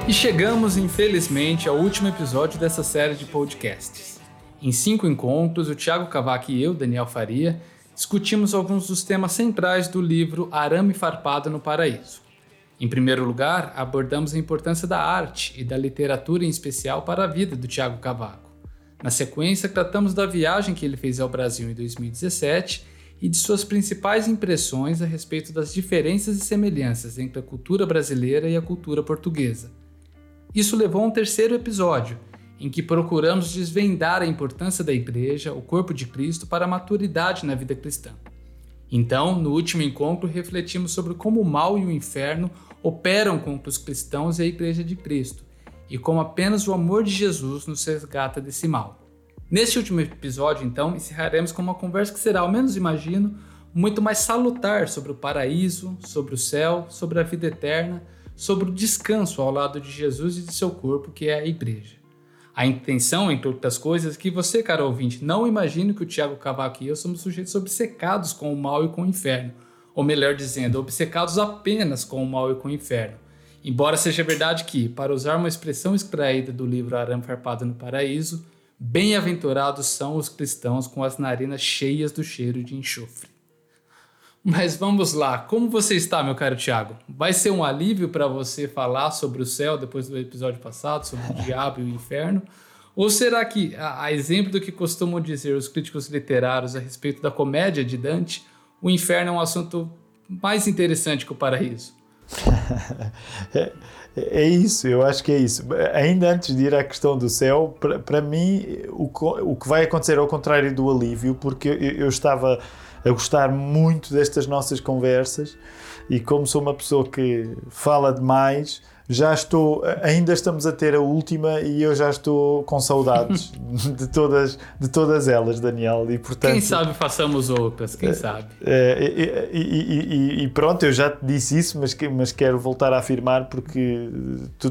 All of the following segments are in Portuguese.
E chegamos, infelizmente, ao último episódio dessa série de podcasts. Em 5 encontros, o Thiago Cavaco e eu, Daniel Faria, discutimos alguns dos temas centrais do livro Arame Farpado no Paraíso. Em primeiro lugar, abordamos a importância da arte e da literatura em especial para a vida do Thiago Cavaco. Na sequência, tratamos da viagem que ele fez ao Brasil em 2017 e de suas principais impressões a respeito das diferenças e semelhanças entre a cultura brasileira e a cultura portuguesa. Isso levou a um terceiro episódio, em que procuramos desvendar a importância da Igreja, o corpo de Cristo, para a maturidade na vida cristã. Então, no último encontro, refletimos sobre como o mal e o inferno operam contra os cristãos e a Igreja de Cristo, e como apenas o amor de Jesus nos resgata desse mal. Neste último episódio, então, encerraremos com uma conversa que será, ao menos imagino, muito mais salutar sobre o paraíso, sobre o céu, sobre a vida eterna, sobre o descanso ao lado de Jesus e de seu corpo, que é a Igreja. A intenção, entre outras coisas, é que você, caro ouvinte, não imagine que o Thiago Cavaco e eu somos sujeitos obcecados com o mal e com o inferno, ou melhor dizendo, obcecados apenas com o mal e com o inferno. Embora seja verdade que, para usar uma expressão extraída do livro Arame Farpado no Paraíso, bem-aventurados são os cristãos com as narinas cheias do cheiro de enxofre. Mas vamos lá, como você está, meu caro Thiago? Vai ser um alívio para você falar sobre o céu depois do episódio passado, sobre o diabo e o inferno? Ou será que, a exemplo do que costumam dizer os críticos literários a respeito da comédia de Dante, o inferno é um assunto mais interessante que o paraíso? É isso, eu acho que é isso. Ainda antes de ir à questão do céu, para mim, o que vai acontecer ao contrário do alívio, porque eu estava a gostar muito destas nossas conversas e como sou uma pessoa que fala demais, ainda estamos a ter a última e eu já estou com saudades de todas elas, Daniel, e portanto... Quem sabe façamos outras, quem sabe? E pronto, eu já te disse isso, mas quero voltar a afirmar porque tu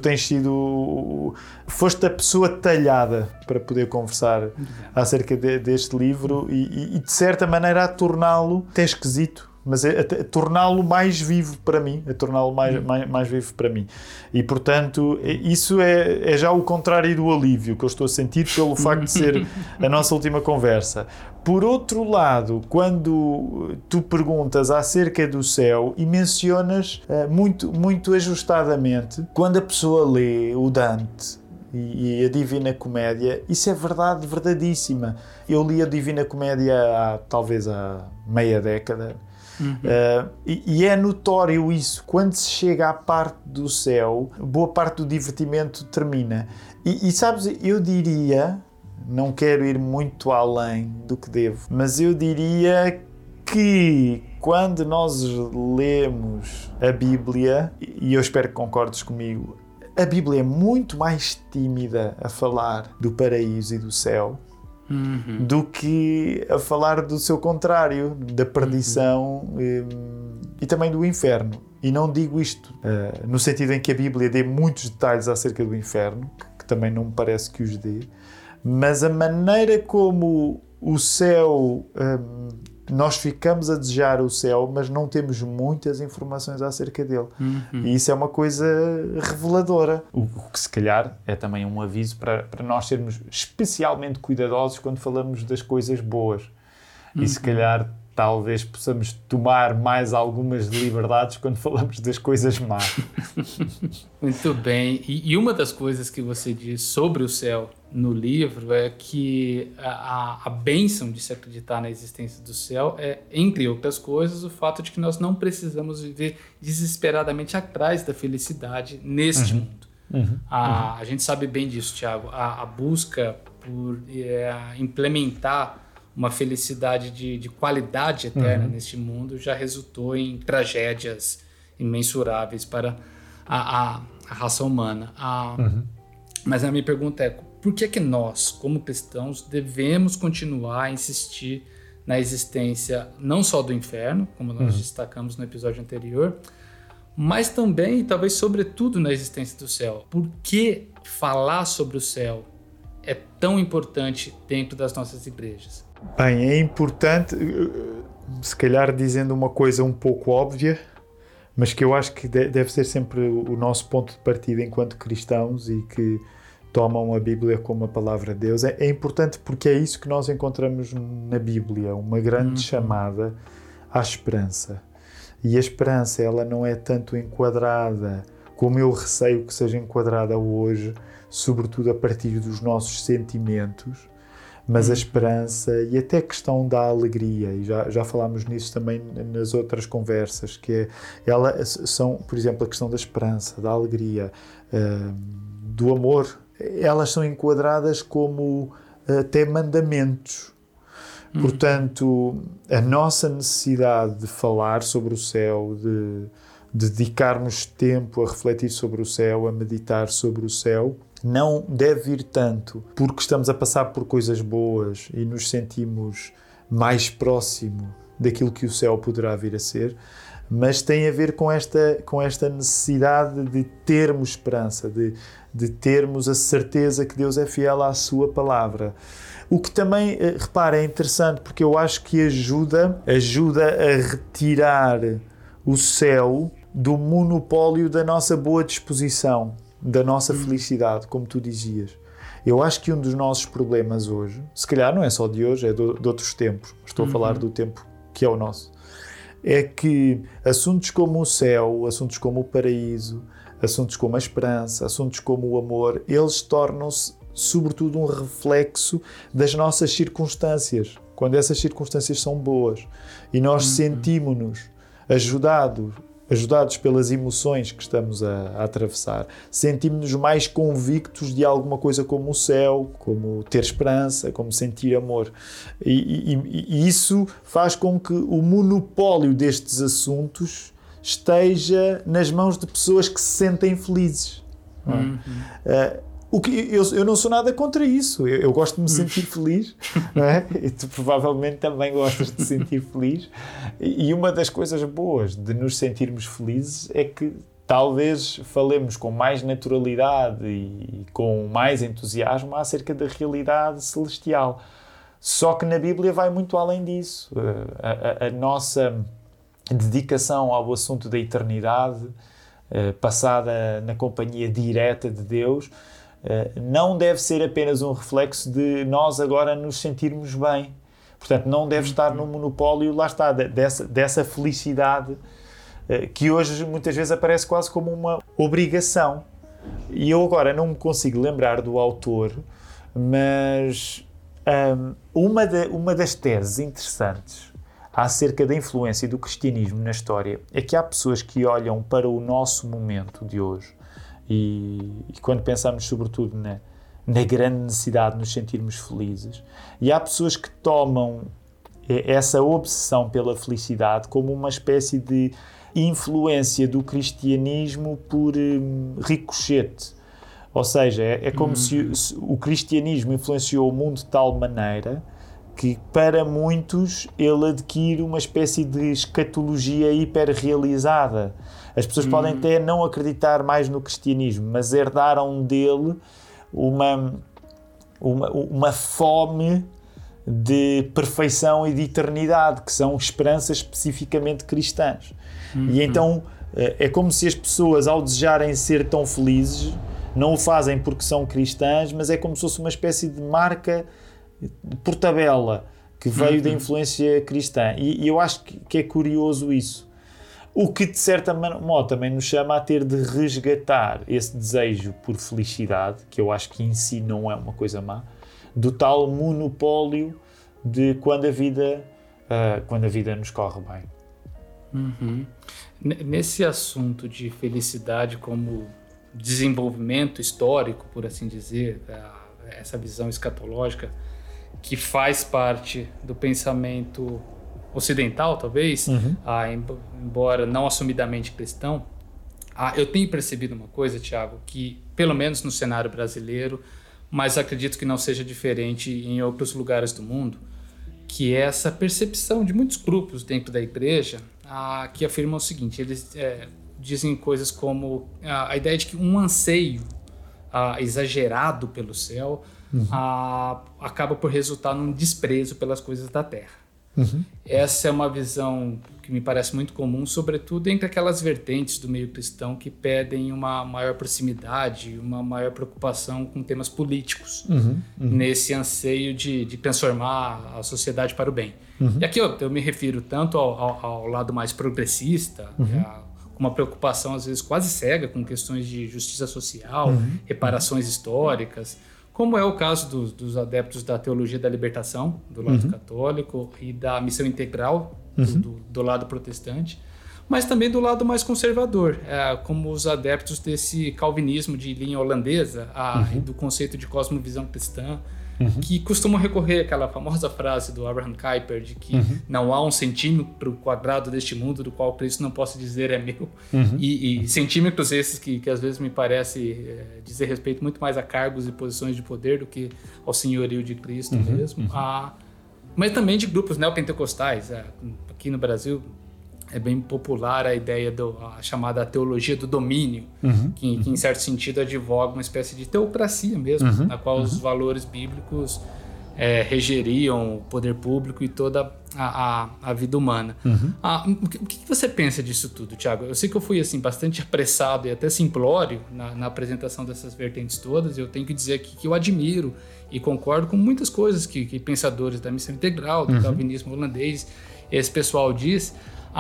foste a pessoa talhada para poder conversar acerca deste livro e de certa maneira a torná-lo até esquisito, mas a torná-lo mais vivo para mim, mais vivo para mim. E, portanto, isso é já o contrário do alívio que eu estou a sentir pelo facto de ser a nossa última conversa. Por outro lado, quando tu perguntas acerca do céu e mencionas muito ajustadamente, quando a pessoa lê o Dante e a Divina Comédia, isso é verdade, verdadíssima. Eu li a Divina Comédia talvez há meia década. E é notório isso. Quando se chega à parte do céu, boa parte do divertimento termina. E sabes, eu diria, não quero ir muito além do que devo, mas eu diria que quando nós lemos a Bíblia, e eu espero que concordes comigo, a Bíblia é muito mais tímida a falar do paraíso e do céu do que a falar do seu contrário, da perdição e também do inferno. E não digo isto no sentido em que a Bíblia dê muitos detalhes acerca do inferno, que também não me parece que os dê, mas a maneira como o céu... nós ficamos a desejar o céu, mas não temos muitas informações acerca dele. E isso é uma coisa reveladora. O que se calhar é também um aviso para nós sermos especialmente cuidadosos quando falamos das coisas boas. E se calhar talvez possamos tomar mais algumas liberdades quando falamos das coisas más. Muito bem. E uma das coisas que você diz sobre o céu no livro é que a bênção de se acreditar na existência do céu é, entre outras coisas, o fato de que nós não precisamos viver desesperadamente atrás da felicidade neste mundo. A gente sabe bem disso, Thiago. A busca por implementar uma felicidade de qualidade eterna neste mundo já resultou em tragédias imensuráveis para a raça humana. Mas a minha pergunta é, por que nós, como cristãos, devemos continuar a insistir na existência não só do inferno, como nós destacamos no episódio anterior, mas também, talvez sobretudo, na existência do céu? Por que falar sobre o céu é tão importante dentro das nossas igrejas? Bem, é importante, se calhar dizendo uma coisa um pouco óbvia, mas que eu acho que deve ser sempre o nosso ponto de partida enquanto cristãos e que tomam a Bíblia como a palavra de Deus. É importante porque é isso que nós encontramos na Bíblia, uma grande chamada à esperança. E a esperança, ela não é tanto enquadrada como eu receio que seja enquadrada hoje, sobretudo a partir dos nossos sentimentos, mas a esperança e até a questão da alegria, e já falámos nisso também nas outras conversas, que são, por exemplo, a questão da esperança, da alegria, do amor, elas são enquadradas como até mandamentos. Portanto, a nossa necessidade de falar sobre o céu, de dedicarmos tempo a refletir sobre o céu, a meditar sobre o céu, não deve vir tanto porque estamos a passar por coisas boas e nos sentimos mais próximo daquilo que o céu poderá vir a ser, mas tem a ver com esta necessidade de termos esperança, de termos a certeza que Deus é fiel à sua palavra. O que também, repara, é interessante porque eu acho que ajuda a retirar o céu do monopólio da nossa boa disposição, da nossa felicidade, como tu dizias. Eu acho que um dos nossos problemas hoje, se calhar não é só de hoje, é de outros tempos, estou a falar do tempo que é o nosso, é que assuntos como o céu, assuntos como o paraíso, assuntos como a esperança, assuntos como o amor, eles tornam-se sobretudo um reflexo das nossas circunstâncias, quando essas circunstâncias são boas e nós sentimos-nos ajudados pelas emoções que estamos a atravessar, sentimos-nos mais convictos de alguma coisa como o céu, como ter esperança, como sentir amor. E isso faz com que o monopólio destes assuntos esteja nas mãos de pessoas que se sentem felizes. Eu não sou nada contra isso. Eu gosto de me sentir feliz, não é? E tu provavelmente também gostas de sentir feliz. E uma das coisas boas de nos sentirmos felizes é que talvez falemos com mais naturalidade e com mais entusiasmo acerca da realidade celestial. Só que na Bíblia vai muito além disso. A nossa dedicação ao assunto da eternidade, passada na companhia direta de Deus, não deve ser apenas um reflexo de nós agora nos sentirmos bem. Portanto, não deve estar no monopólio, lá está, dessa felicidade que hoje muitas vezes aparece quase como uma obrigação. E eu agora não me consigo lembrar do autor, mas uma das teses interessantes acerca da influência do cristianismo na história é que há pessoas que olham para o nosso momento de hoje e quando pensamos sobretudo na grande necessidade de nos sentirmos felizes, e há pessoas que tomam essa obsessão pela felicidade como uma espécie de influência do cristianismo por ricochete. Ou seja, é como se o cristianismo influenciou o mundo de tal maneira que para muitos ele adquire uma espécie de escatologia hiperrealizada. As pessoas podem até não acreditar mais no cristianismo, mas herdaram dele uma fome de perfeição e de eternidade, que são esperanças especificamente cristãs. E então é como se as pessoas, ao desejarem ser tão felizes, não o fazem porque são cristãs, mas é como se fosse uma espécie de marca por tabela que veio da influência cristã. E eu acho que é curioso isso. O que, de certa modo, também nos chama a ter de resgatar esse desejo por felicidade, que eu acho que em si não é uma coisa má, do tal monopólio de quando a vida nos corre bem. Nesse assunto de felicidade como desenvolvimento histórico, por assim dizer, essa visão escatológica que faz parte do pensamento ocidental, talvez, embora não assumidamente cristão, eu tenho percebido uma coisa, Tiago, que pelo menos no cenário brasileiro, mas acredito que não seja diferente em outros lugares do mundo, que é essa percepção de muitos grupos dentro da igreja que afirmam o seguinte: eles dizem coisas como a ideia de que um anseio exagerado pelo céu acaba por resultar num desprezo pelas coisas da terra. Essa é uma visão que me parece muito comum, sobretudo entre aquelas vertentes do meio cristão que pedem uma maior proximidade, uma maior preocupação com temas políticos, nesse anseio de transformar a sociedade para o bem. E aqui eu me refiro tanto ao lado mais progressista, com uma preocupação às vezes quase cega com questões de justiça social, reparações históricas, como é o caso dos adeptos da teologia da libertação, do lado católico, e da missão integral, do lado protestante, mas também do lado mais conservador, como os adeptos desse calvinismo de linha holandesa, e do conceito de cosmovisão cristã, que costumam recorrer àquela famosa frase do Abraham Kuyper de que não há um centímetro quadrado deste mundo do qual Cristo não possa dizer é meu. E centímetros esses que às vezes me parece dizer respeito muito mais a cargos e posições de poder do que ao senhorio de Cristo mesmo. Mas também de grupos neopentecostais. Aqui no Brasil é bem popular a ideia a chamada teologia do domínio, que em certo sentido advoga uma espécie de teocracia mesmo, na qual os valores bíblicos regeriam o poder público e toda a vida humana. O que você pensa disso tudo, Tiago? Eu sei que eu fui assim, bastante apressado e até simplório na apresentação dessas vertentes todas. Eu tenho que dizer aqui que eu admiro e concordo com muitas coisas que pensadores da missão integral, do calvinismo holandês, esse pessoal diz.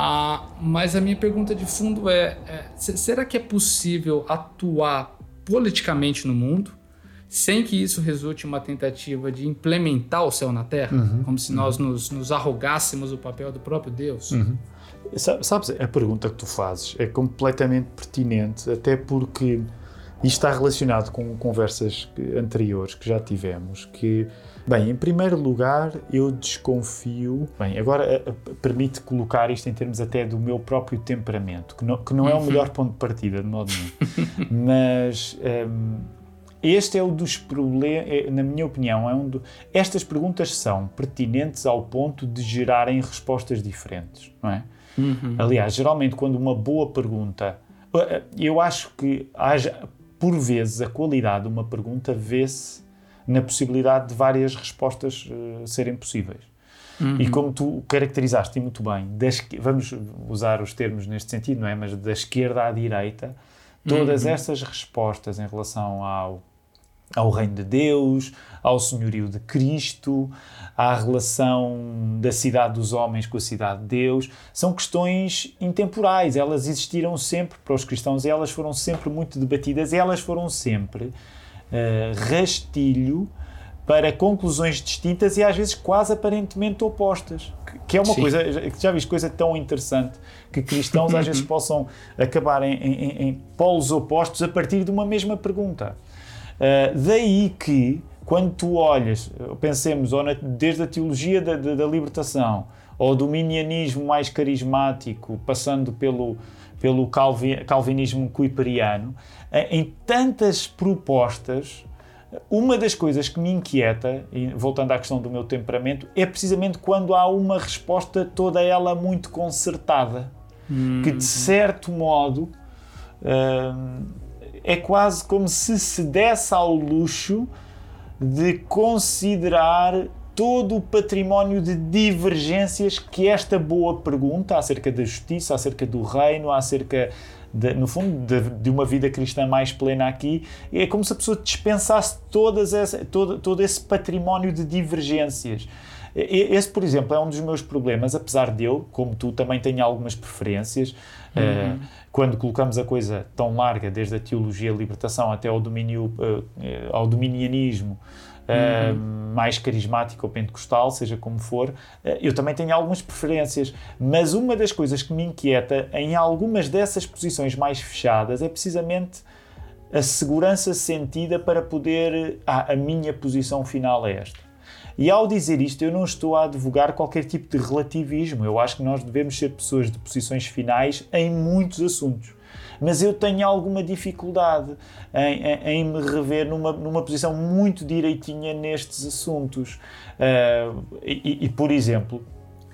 Mas a minha pergunta de fundo será que é possível atuar politicamente no mundo sem que isso resulte em uma tentativa de implementar o céu na terra? Como se nós nos arrogássemos o papel do próprio Deus? Sabes, a pergunta que tu fazes é completamente pertinente, até porque isto está relacionado com conversas anteriores que já tivemos, que, bem, em primeiro lugar, eu desconfio... Bem, agora permite colocar isto em termos até do meu próprio temperamento, que não é o melhor ponto de partida, de modo nenhum. Mas este é um dos problemas, na minha opinião, estas perguntas são pertinentes ao ponto de gerarem respostas diferentes, não é? Aliás, geralmente, quando uma boa pergunta... Eu acho que por vezes, a qualidade de uma pergunta vê-se na possibilidade de várias respostas serem possíveis. E como tu caracterizaste muito bem, vamos usar os termos neste sentido, não é? Mas da esquerda à direita, todas essas respostas em relação ao reino de Deus, ao senhorio de Cristo, à relação da cidade dos homens com a cidade de Deus, são questões intemporais. Elas existiram sempre para os cristãos e elas foram sempre muito debatidas e elas foram sempre rastilho para conclusões distintas e às vezes quase aparentemente opostas. Que é uma coisa, já viste, coisa tão interessante, que cristãos às vezes possam acabar em polos opostos a partir de uma mesma pergunta. Daí que, quando tu olhas, pensemos desde a teologia da libertação, ou do minianismo mais carismático, passando pelo calvinismo kuiperiano, em tantas propostas, uma das coisas que me inquieta, e voltando à questão do meu temperamento, é precisamente quando há uma resposta toda ela muito concertada, que de certo modo... é quase como se desse ao luxo de considerar todo o património de divergências que esta boa pergunta acerca da justiça, acerca do reino, acerca, no fundo, de uma vida cristã mais plena aqui, é como se a pessoa dispensasse todo esse património de divergências. Esse, por exemplo, é um dos meus problemas, apesar de eu, como tu, também tenho algumas preferências. Quando colocamos a coisa tão larga, desde a teologia da libertação até ao dominianismo, mais carismático ou pentecostal, seja como for, eu também tenho algumas preferências. Mas uma das coisas que me inquieta em algumas dessas posições mais fechadas é precisamente a segurança sentida para poder... a minha posição final é esta. E ao dizer isto, eu não estou a advogar qualquer tipo de relativismo. Eu acho que nós devemos ser pessoas de posições finais em muitos assuntos. Mas eu tenho alguma dificuldade em me rever numa posição muito direitinha nestes assuntos. Por exemplo,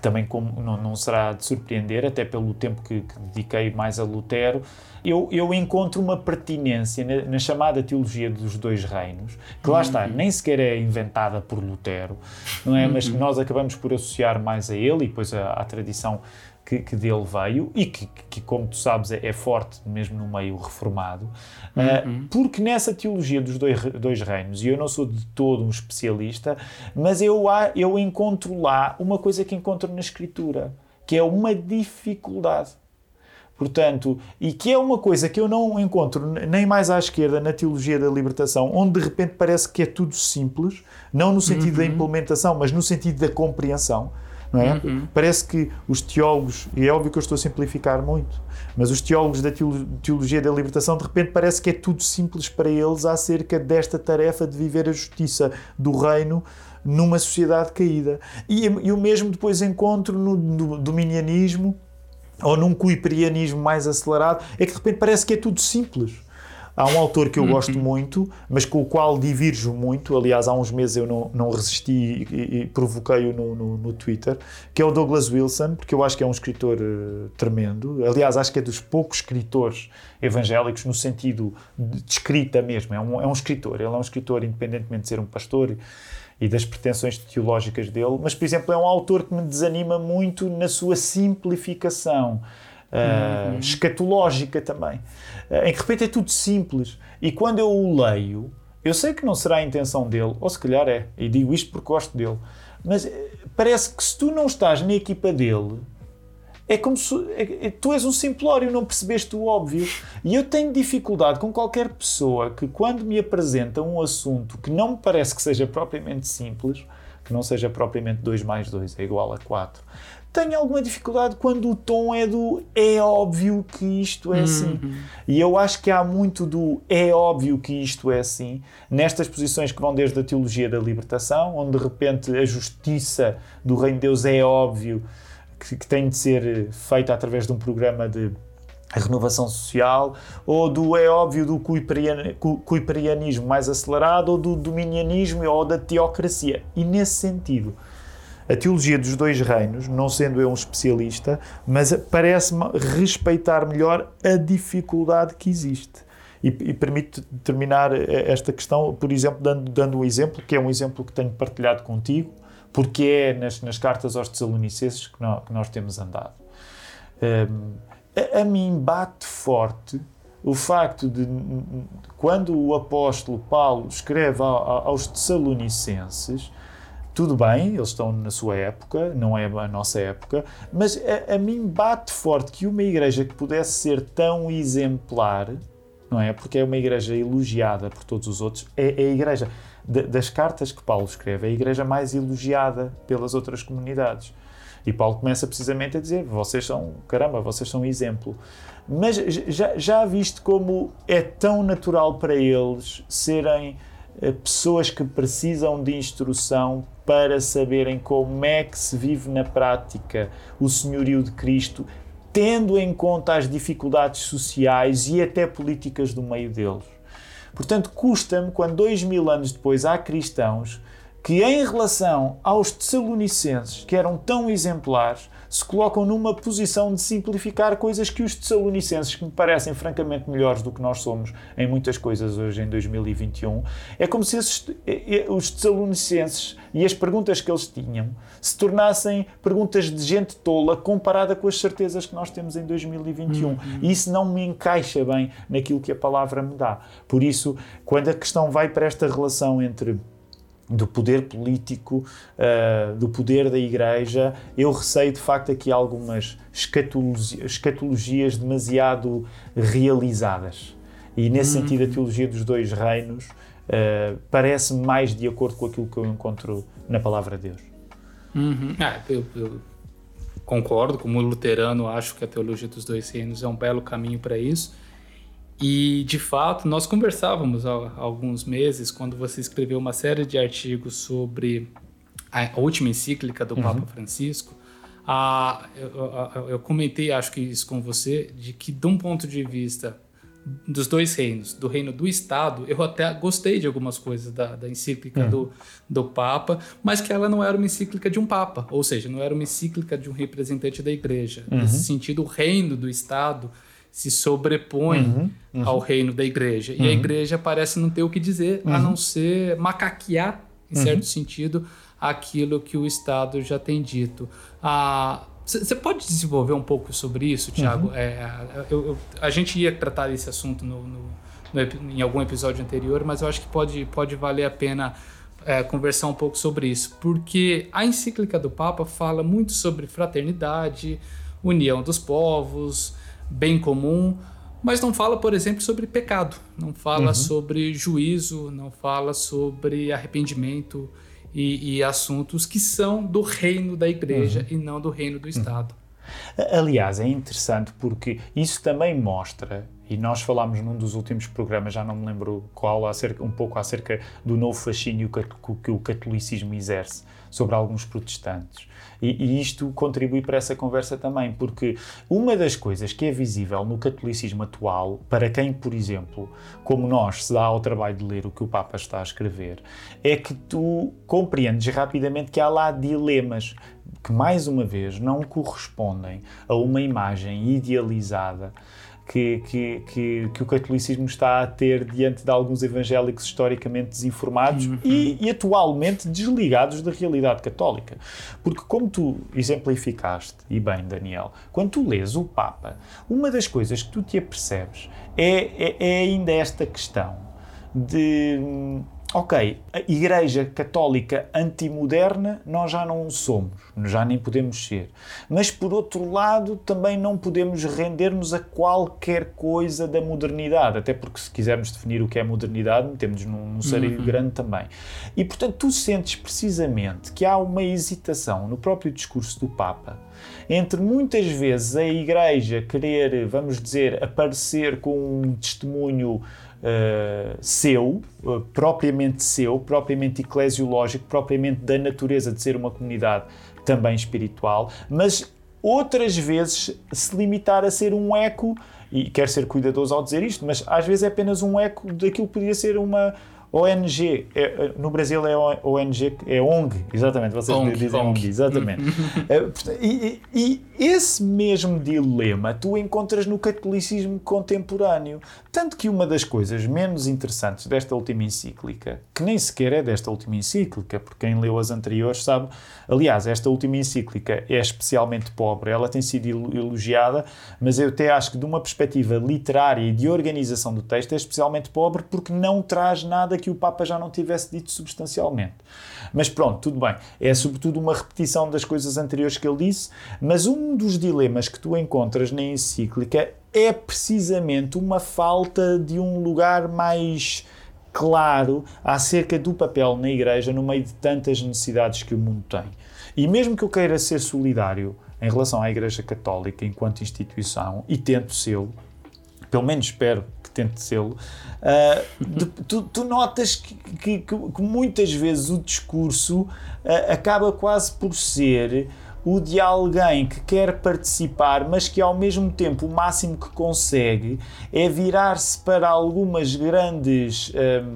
também não será de surpreender, até pelo tempo que dediquei mais a Lutero, eu encontro uma pertinência na chamada teologia dos dois reinos, que lá está, nem sequer é inventada por Lutero, não é? Mas que nós acabamos por associar mais a ele e depois à tradição que dele veio e que, como tu sabes, é forte mesmo no meio reformado, porque nessa teologia dos dois reinos, e eu não sou de todo um especialista, mas eu encontro lá uma coisa que encontro na Escritura, que é uma dificuldade. Portanto, e que é uma coisa que eu não encontro nem mais à esquerda na teologia da libertação, onde de repente parece que é tudo simples, não no sentido da implementação, mas no sentido da compreensão. Não é? Parece que os teólogos, e é óbvio que eu estou a simplificar muito, mas os teólogos da teologia da libertação de repente parece que é tudo simples para eles acerca desta tarefa de viver a justiça do reino numa sociedade caída. E o mesmo depois encontro no dominianismo ou num kuiperianismo mais acelerado, é que de repente parece que é tudo simples. Há um autor que eu gosto muito, mas com o qual divirjo muito. Aliás, há uns meses eu não resisti e provoquei-o no Twitter, que é o Douglas Wilson, porque eu acho que é um escritor tremendo. Aliás, acho que é dos poucos escritores evangélicos no sentido de escrita mesmo. É um escritor. Ele é um escritor independentemente de ser um pastor e das pretensões teológicas dele. Mas, por exemplo, é um autor que me desanima muito na sua simplificação. Escatológica também, em que de repente é tudo simples, e quando eu o leio, eu sei que não será a intenção dele, ou se calhar é, e digo isto porque gosto dele, mas parece que se tu não estás na equipa dele, é como se tu és um simplório, não percebeste o óbvio. E eu tenho dificuldade com qualquer pessoa que, quando me apresenta um assunto que não me parece que seja propriamente simples, que não seja propriamente 2 mais 2 é igual a 4, tenho alguma dificuldade quando o tom é óbvio que isto é assim. E eu acho que há muito do é óbvio que isto é assim nestas posições que vão desde a teologia da libertação, onde de repente a justiça do reino de Deus é óbvio que tem de ser feita através de um programa de renovação social, ou do é óbvio do kuiperianismo mais acelerado, ou do dominianismo ou da teocracia. E nesse sentido, a teologia dos dois reinos, não sendo eu um especialista, mas parece-me respeitar melhor a dificuldade que existe. E permite terminar esta questão, por exemplo, dando um exemplo, que é um exemplo que tenho partilhado contigo, porque é nas cartas aos Tessalonicenses que nós temos andado. A mim bate forte o facto de, quando o apóstolo Paulo escreve aos Tessalonicenses, tudo bem, eles estão na sua época, não é a nossa época, mas a mim bate forte que uma igreja que pudesse ser tão exemplar, não é? Porque é uma igreja elogiada por todos os outros, é a igreja das cartas que Paulo escreve, é a igreja mais elogiada pelas outras comunidades. E Paulo começa precisamente a dizer, vocês são exemplo. Mas já viste como é tão natural para eles serem pessoas que precisam de instrução para saberem como é que se vive na prática o senhorio de Cristo, tendo em conta as dificuldades sociais e até políticas do meio deles. Portanto, custa-me quando 2000 anos depois há cristãos que, em relação aos Tessalonicenses, que eram tão exemplares, se colocam numa posição de simplificar coisas que os Tessalonicenses, que me parecem francamente melhores do que nós somos em muitas coisas hoje em 2021, é como se os Tessalonicenses e as perguntas que eles tinham se tornassem perguntas de gente tola comparada com as certezas que nós temos em 2021. E isso não me encaixa bem naquilo que a palavra me dá. Por isso, quando a questão vai para esta relação do poder político, do poder da Igreja, eu receio de facto aqui algumas escatologias demasiado realizadas. E nesse sentido a teologia dos dois reinos parece-me mais de acordo com aquilo que eu encontro na Palavra de Deus. Eu concordo, como luterano, acho que a teologia dos dois reinos é um belo caminho para isso. E, de fato, nós conversávamos há alguns meses, quando você escreveu uma série de artigos sobre a última encíclica do Papa Francisco. Eu comentei, acho que isso com você, de que, de um ponto de vista dos dois reinos, do reino do Estado. Eu até gostei de algumas coisas da encíclica do Papa, mas que ela não era uma encíclica de um Papa, ou seja, não era uma encíclica de um representante da Igreja. Nesse sentido, o reino do Estado se sobrepõe ao reino da Igreja. E a Igreja parece não ter o que dizer, a não ser macaquear, em certo sentido, aquilo que o Estado já tem dito. Você pode desenvolver um pouco sobre isso, Tiago? A gente ia tratar desse assunto em algum episódio anterior, mas eu acho que pode valer a pena conversar um pouco sobre isso, porque a encíclica do Papa fala muito sobre fraternidade, união dos povos, bem comum, mas não fala, por exemplo, sobre pecado, não fala sobre juízo, não fala sobre arrependimento e assuntos que são do reino da Igreja e não do reino do Estado. Aliás, é interessante porque isso também mostra, e nós falámos num dos últimos programas, já não me lembro qual, um pouco acerca do novo fascínio que o catolicismo exerce sobre alguns protestantes. E isto contribui para essa conversa também, porque uma das coisas que é visível no catolicismo atual, para quem, por exemplo, como nós, se dá ao trabalho de ler o que o Papa está a escrever, é que tu compreendes rapidamente que há lá dilemas que, mais uma vez, não correspondem a uma imagem idealizada que o catolicismo está a ter diante de alguns evangélicos historicamente desinformados e atualmente desligados da realidade católica. Porque, como tu exemplificaste, e bem, Daniel, quando tu lês o Papa, uma das coisas que tu te apercebes é ainda esta questão de... Ok, a Igreja Católica antimoderna nós já não somos, já nem podemos ser. Mas, por outro lado, também não podemos render-nos a qualquer coisa da modernidade, até porque se quisermos definir o que é modernidade, metemos num sarilho grande também. E, portanto, tu sentes precisamente que há uma hesitação no próprio discurso do Papa entre muitas vezes a Igreja querer, vamos dizer, aparecer com um testemunho propriamente eclesiológico, propriamente da natureza de ser uma comunidade também espiritual, mas outras vezes se limitar a ser um eco, e quero ser cuidadoso ao dizer isto, mas às vezes é apenas um eco daquilo que poderia ser uma ONG, no Brasil é ONG, é ONG, exatamente, vocês dizem ONG, exatamente. E esse mesmo dilema tu encontras no catolicismo contemporâneo. Tanto que uma das coisas menos interessantes desta última encíclica, que nem sequer é desta última encíclica, porque quem leu as anteriores sabe, aliás, esta última encíclica é especialmente pobre, ela tem sido elogiada, mas eu até acho que de uma perspectiva literária e de organização do texto é especialmente pobre porque não traz nada que o Papa já não tivesse dito substancialmente. Mas pronto, tudo bem. É sobretudo uma repetição das coisas anteriores que ele disse, mas um dos dilemas que tu encontras na encíclica é precisamente uma falta de um lugar mais claro acerca do papel na Igreja no meio de tantas necessidades que o mundo tem. E mesmo que eu queira ser solidário em relação à Igreja Católica enquanto instituição, e tento sê-lo, pelo menos espero que tente sê-lo, tu notas que muitas vezes o discurso acaba quase por ser o de alguém que quer participar, mas que ao mesmo tempo o máximo que consegue é virar-se para algumas grandes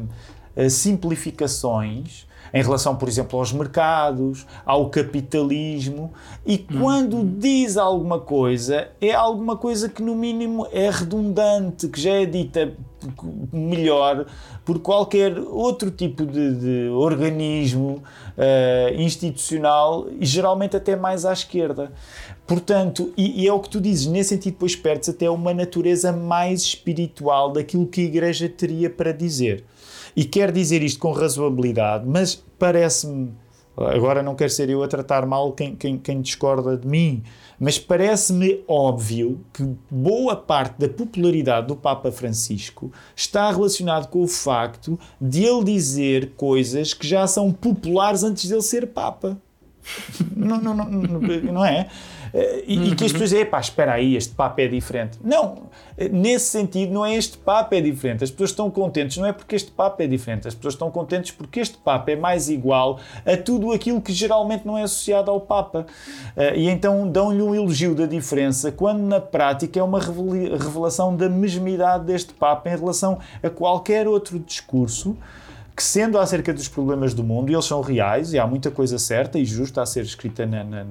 simplificações em relação, por exemplo, aos mercados, ao capitalismo, e quando diz alguma coisa, é alguma coisa que no mínimo é redundante, que já é dita melhor por qualquer outro tipo de organismo institucional, e geralmente até mais à esquerda. Portanto, e é o que tu dizes, nesse sentido depois perdes até uma natureza mais espiritual daquilo que a Igreja teria para dizer. E quero dizer isto com razoabilidade, mas parece-me, agora não quero ser eu a tratar mal quem discorda de mim, mas parece-me óbvio que boa parte da popularidade do Papa Francisco está relacionado com o facto de ele dizer coisas que já são populares antes de ele ser Papa. Não é? E que as pessoas dizem, espera aí, este Papa é diferente. Não, nesse sentido não é este Papa é diferente. As pessoas estão contentes, não é porque este Papa é diferente, as pessoas estão contentes porque este Papa é mais igual a tudo aquilo que geralmente não é associado ao Papa. E então dão-lhe um elogio da diferença, quando na prática é uma revelação da mesmidade deste Papa em relação a qualquer outro discurso que, sendo acerca dos problemas do mundo, e eles são reais, e há muita coisa certa e justa a ser escrita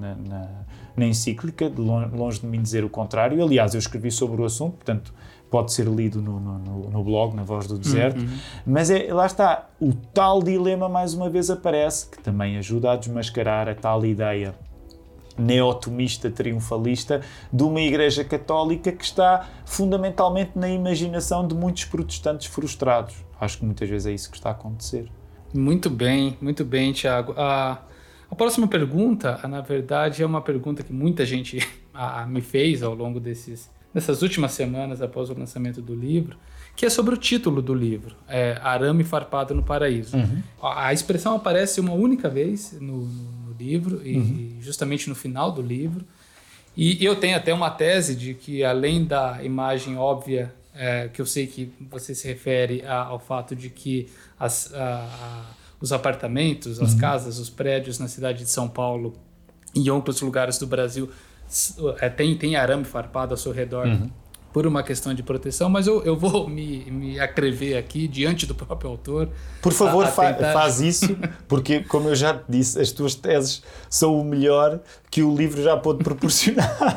na encíclica, longe de mim dizer o contrário. Aliás, eu escrevi sobre o assunto, portanto, pode ser lido no blog, na Voz do Deserto, mas lá está, o tal dilema mais uma vez aparece, que também ajuda a desmascarar a tal ideia neotomista, triunfalista, de uma Igreja Católica que está fundamentalmente na imaginação de muitos protestantes frustrados. Acho que muitas vezes é isso que está a acontecer. Muito bem, Tiago. A próxima pergunta, na verdade, é uma pergunta que muita gente me fez ao longo dessas últimas semanas após o lançamento do livro, que é sobre o título do livro, Arame Farpado no Paraíso. A expressão aparece uma única vez no livro, e justamente no final do livro. E eu tenho até uma tese de que, além da imagem óbvia, que eu sei que você se refere ao fato de que os apartamentos, as casas, os prédios na cidade de São Paulo e em outros lugares do Brasil tem arame farpado ao seu redor por uma questão de proteção, mas eu vou me atrever aqui diante do próprio autor. Por favor, faz isso, porque, como eu já te disse, as tuas teses são o melhor que o livro já pôde proporcionar.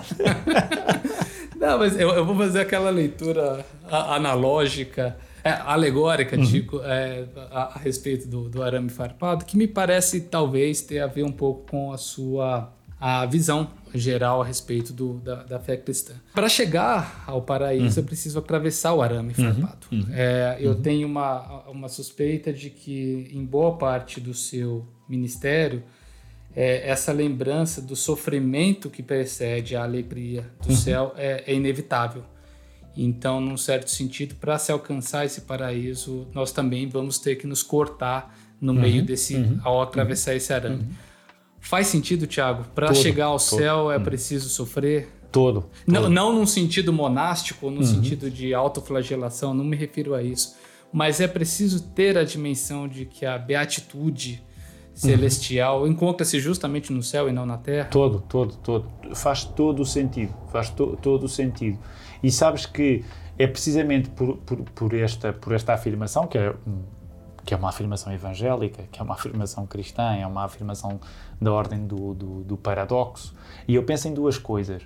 Não, mas eu vou fazer aquela leitura analógica, alegórica, digo, a respeito do arame farpado, que me parece talvez ter a ver um pouco com a visão geral a respeito da fé cristã. Para chegar ao paraíso, eu preciso atravessar o arame farpado. Eu tenho uma suspeita de que, em boa parte do seu ministério, essa lembrança do sofrimento que precede a alegria do céu é inevitável. Então, num certo sentido, para se alcançar esse paraíso, nós também vamos ter que nos cortar no meio ao atravessar esse arame. Faz sentido, Tiago? Para chegar ao céu é preciso sofrer? Todo. Não num sentido monástico, num sentido de autoflagelação, não me refiro a isso. Mas é preciso ter a dimensão de que a beatitude celestial encontra-se justamente no céu e não na terra? Todo. Faz todo o sentido. Todo o sentido. E sabes que é precisamente por esta afirmação, que é uma afirmação evangélica, que é uma afirmação cristã, é uma afirmação da ordem do paradoxo. E eu penso em duas coisas.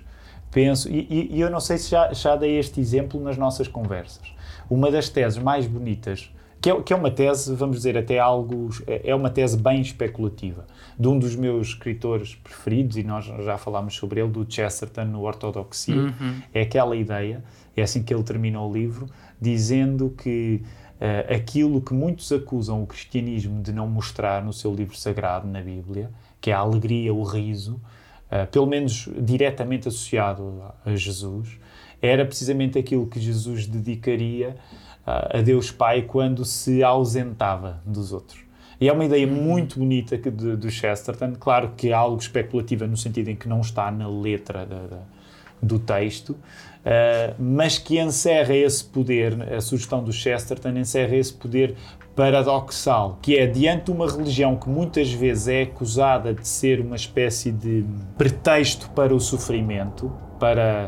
E eu não sei se já dei este exemplo nas nossas conversas. Uma das teses mais bonitas, que é uma tese, vamos dizer, até é uma tese bem especulativa, de um dos meus escritores preferidos, e nós já falámos sobre ele, do Chesterton, no Ortodoxia. É aquela ideia, é assim que ele termina o livro, dizendo que aquilo que muitos acusam o cristianismo de não mostrar no seu livro sagrado, na Bíblia, que é a alegria, o riso, pelo menos diretamente associado a Jesus, era precisamente aquilo que Jesus dedicaria a Deus Pai quando se ausentava dos outros. E é uma ideia muito bonita do Chesterton, claro que é algo especulativo no sentido em que não está na letra do texto, mas que encerra esse poder, a sugestão do Chesterton encerra esse poder paradoxal, que é, diante de uma religião que muitas vezes é acusada de ser uma espécie de pretexto para o sofrimento, para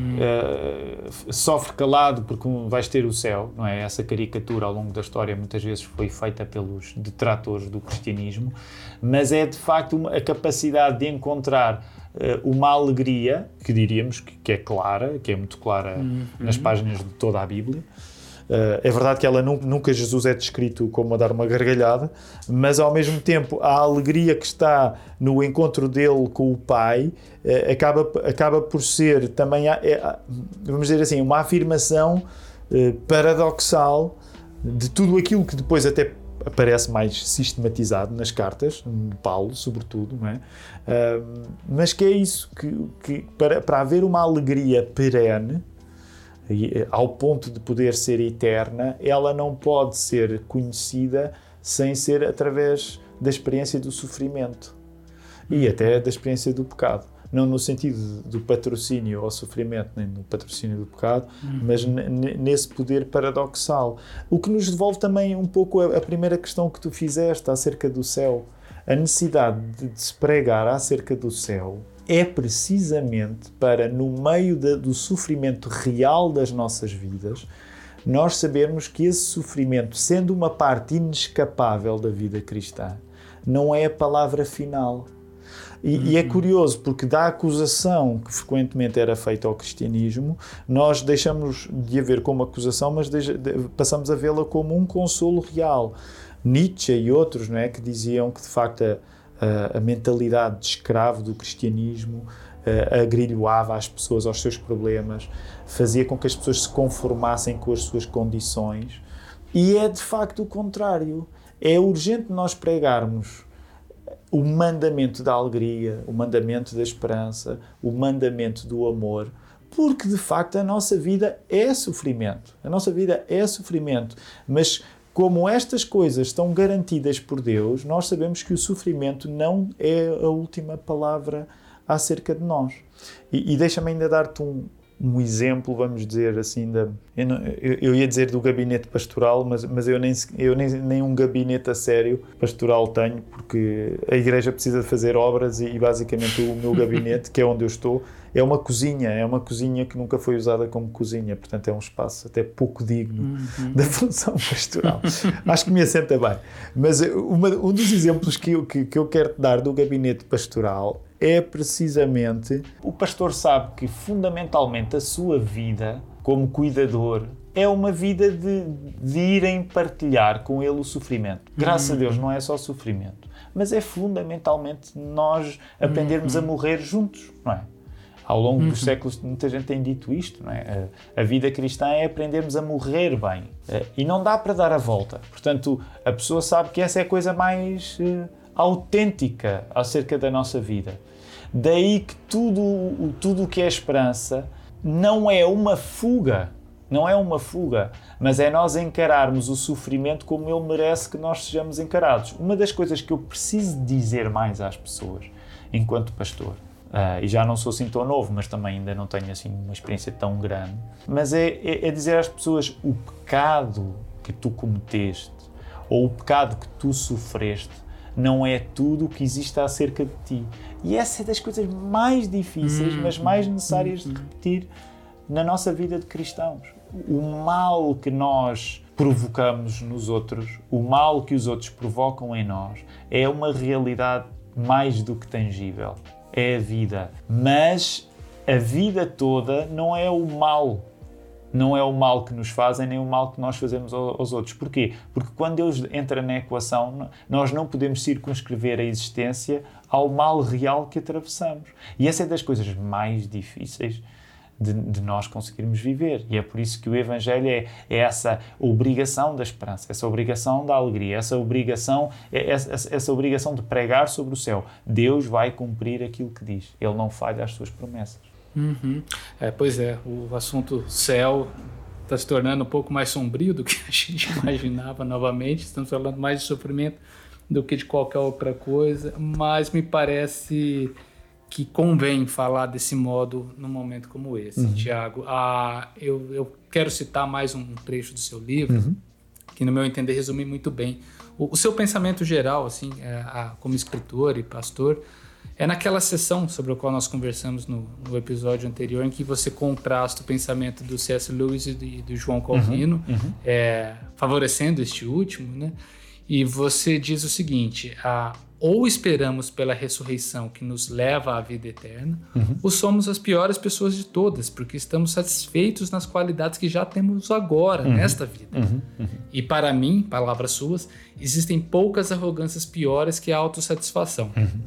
sofre calado porque vais ter o céu, não é? Essa caricatura ao longo da história muitas vezes foi feita pelos detratores do cristianismo, mas é de facto a capacidade de encontrar uma alegria, que diríamos que é clara, que é muito clara nas páginas de toda a Bíblia. É verdade que nunca Jesus é descrito como a dar uma gargalhada, mas ao mesmo tempo a alegria que está no encontro dele com o Pai acaba por ser também, vamos dizer assim, uma afirmação paradoxal de tudo aquilo que depois até aparece mais sistematizado nas cartas, de Paulo, sobretudo, não é? Mas que é isso, que para haver uma alegria perene, ao ponto de poder ser eterna, ela não pode ser conhecida sem ser através da experiência do sofrimento. e até da experiência do pecado. Não no sentido do patrocínio ao sofrimento, nem no patrocínio do pecado, mas nesse poder paradoxal. O que nos devolve também um pouco a primeira questão que tu fizeste acerca do céu. A necessidade de se pregar acerca do céu é precisamente para, no meio do sofrimento real das nossas vidas, nós sabermos que esse sofrimento, sendo uma parte inescapável da vida cristã, não é a palavra final. E é curioso, porque da acusação que frequentemente era feita ao cristianismo, nós deixamos de a ver como acusação, mas passamos a vê-la como um consolo real. Nietzsche e outros, não é, que diziam que, de facto, a mentalidade de escravo do cristianismo agrilhoava as pessoas aos seus problemas, fazia com que as pessoas se conformassem com as suas condições. E é, de facto, o contrário. É urgente nós pregarmos o mandamento da alegria, o mandamento da esperança, o mandamento do amor, porque de facto a nossa vida é sofrimento. A nossa vida é sofrimento, mas como estas coisas estão garantidas por Deus, nós sabemos que o sofrimento não é a última palavra acerca de nós. E deixa-me ainda dar-te um exemplo, vamos dizer assim, eu ia dizer do gabinete pastoral, mas eu nem um gabinete a sério pastoral tenho, porque a igreja precisa de fazer obras e basicamente o meu gabinete, que é onde eu estou, é uma cozinha que nunca foi usada como cozinha, portanto é um espaço até pouco digno da função pastoral. Acho que me assenta bem. Mas um dos exemplos que eu quero te dar do gabinete pastoral é precisamente, o pastor sabe que fundamentalmente a sua vida como cuidador é uma vida de irem partilhar com ele o sofrimento. Graças a Deus não é só sofrimento, mas é fundamentalmente nós aprendermos a morrer juntos, não é? Ao longo dos séculos muita gente tem dito isto, não é? A vida cristã é aprendermos a morrer bem e não dá para dar a volta. Portanto, a pessoa sabe que essa é a coisa mais autêntica acerca da nossa vida. Daí que tudo o que é esperança não é uma fuga, mas é nós encararmos o sofrimento como ele merece que nós sejamos encarados. Uma das coisas que eu preciso dizer mais às pessoas, enquanto pastor, e já não sou assim tão novo, mas também ainda não tenho assim uma experiência tão grande, mas é dizer às pessoas: o pecado que tu cometeste ou o pecado que tu sofreste não é tudo o que existe acerca de ti. E essa é das coisas mais difíceis, mas mais necessárias de repetir na nossa vida de cristãos. O mal que nós provocamos nos outros, o mal que os outros provocam em nós, é uma realidade mais do que tangível. É a vida. Mas a vida toda não é o mal. Não é o mal que nos fazem, nem o mal que nós fazemos aos outros. Porquê? Porque quando Deus entra na equação, nós não podemos circunscrever a existência ao mal real que atravessamos. E essa é das coisas mais difíceis de nós conseguirmos viver. E é por isso que o Evangelho é essa obrigação da esperança, essa obrigação da alegria, essa obrigação de pregar sobre o céu. Deus vai cumprir aquilo que diz. Ele não falha as suas promessas. Pois é, o assunto céu está se tornando um pouco mais sombrio do que a gente imaginava novamente. Estamos falando mais de sofrimento do que de qualquer outra coisa, mas me parece que convém falar desse modo num momento como esse, Tiago. Eu quero citar mais um trecho do seu livro, que no meu entender resume muito bem o seu pensamento geral, assim, como escritor e pastor. É naquela sessão sobre a qual nós conversamos no episódio anterior, em que você contrasta o pensamento do C.S. Lewis e do João Calvino, favorecendo este último, né? E você diz o seguinte: ou esperamos pela ressurreição que nos leva à vida eterna, ou somos as piores pessoas de todas, porque estamos satisfeitos nas qualidades que já temos agora, nesta vida. E para mim, palavras suas, existem poucas arrogâncias piores que a autossatisfação.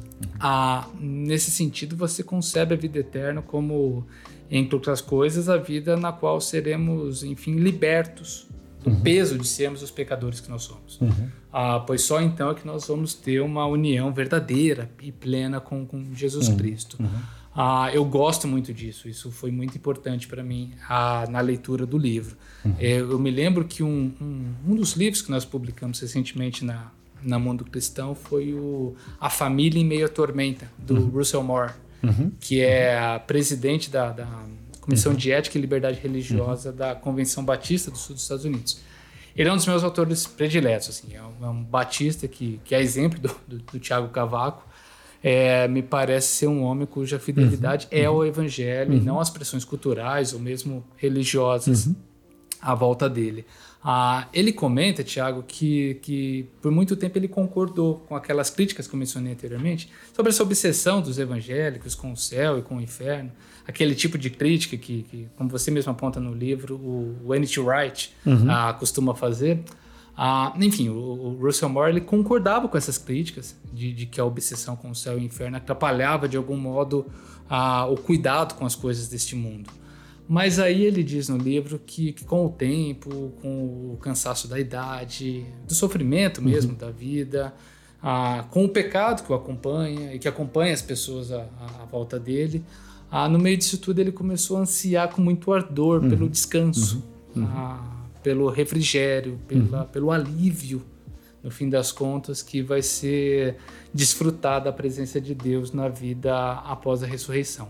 Nesse sentido, você concebe a vida eterna como, entre outras coisas, a vida na qual seremos, enfim, libertos do peso de sermos os pecadores que nós somos. Pois só então é que nós vamos ter uma união verdadeira e plena com Jesus Cristo. Eu gosto muito disso, isso foi muito importante para mim na leitura do livro. Eu me lembro que um dos livros que nós publicamos recentemente na no mundo cristão foi A Família em Meio à Tormenta, do Russell Moore, que é a presidente da Comissão de Ética e Liberdade Religiosa da Convenção Batista do Sul dos Estados Unidos. Ele é um dos meus autores prediletos, assim, é um batista que é exemplo do Tiago Cavaco. Me parece ser um homem cuja fidelidade é ao Evangelho e não às pressões culturais ou mesmo religiosas à volta dele. Ele comenta, Tiago, que por muito tempo ele concordou com aquelas críticas que eu mencionei anteriormente sobre essa obsessão dos evangélicos com o céu e com o inferno, aquele tipo de crítica que como você mesmo aponta no livro, o N.T. Wright costuma fazer. Enfim, o Russell Moore ele concordava com essas críticas de que a obsessão com o céu e o inferno atrapalhava de algum modo o cuidado com as coisas deste mundo. Mas aí ele diz no livro que com o tempo, com o cansaço da idade, do sofrimento mesmo da vida, com o pecado que o acompanha e que acompanha as pessoas à volta dele, no meio disso tudo ele começou a ansiar com muito ardor pelo descanso, pelo refrigério, pelo alívio, no fim das contas, que vai ser desfrutar da presença de Deus na vida após a ressurreição.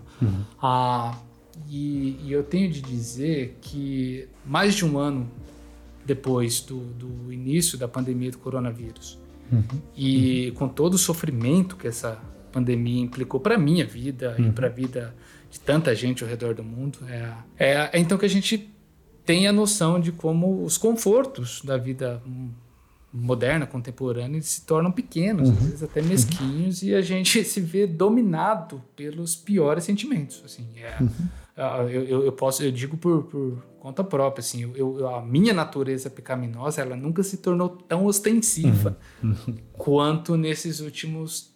E eu tenho de dizer que mais de um ano depois do início da pandemia do coronavírus e com todo o sofrimento que essa pandemia implicou para a minha vida e para a vida de tanta gente ao redor do mundo, então que a gente tem a noção de como os confortos da vida moderna, contemporânea, eles se tornam pequenos, às vezes até mesquinhos, e a gente se vê dominado pelos piores sentimentos. Assim, eu digo por conta própria, assim, a minha natureza pecaminosa, ela nunca se tornou tão ostensiva quanto nesses últimos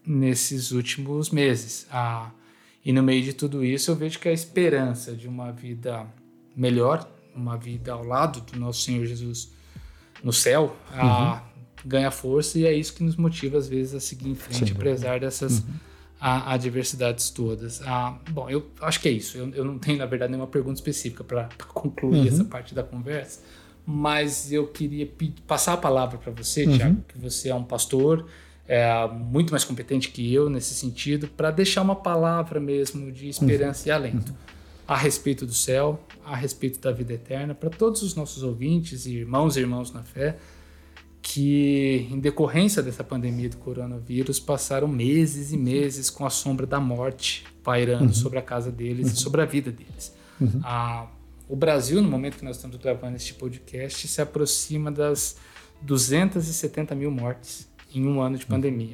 meses. E no meio de tudo isso, eu vejo que a esperança de uma vida melhor, uma vida ao lado do nosso Senhor Jesus no céu, ganha força, e é isso que nos motiva às vezes a seguir em frente, apesar dessas adversidades todas. Bom, eu acho que é isso. Eu não tenho, na verdade, nenhuma pergunta específica para concluir essa parte da conversa, mas eu queria passar a palavra para você, Tiago, que você é um pastor muito mais competente que eu nesse sentido, para deixar uma palavra mesmo de esperança e alento a respeito do céu, a respeito da vida eterna, para todos os nossos ouvintes e irmãos na fé, que em decorrência dessa pandemia do coronavírus passaram meses e meses com a sombra da morte pairando sobre a casa deles e sobre a vida deles. O Brasil, no momento que nós estamos gravando este podcast, se aproxima das 270 mil mortes em um ano de pandemia.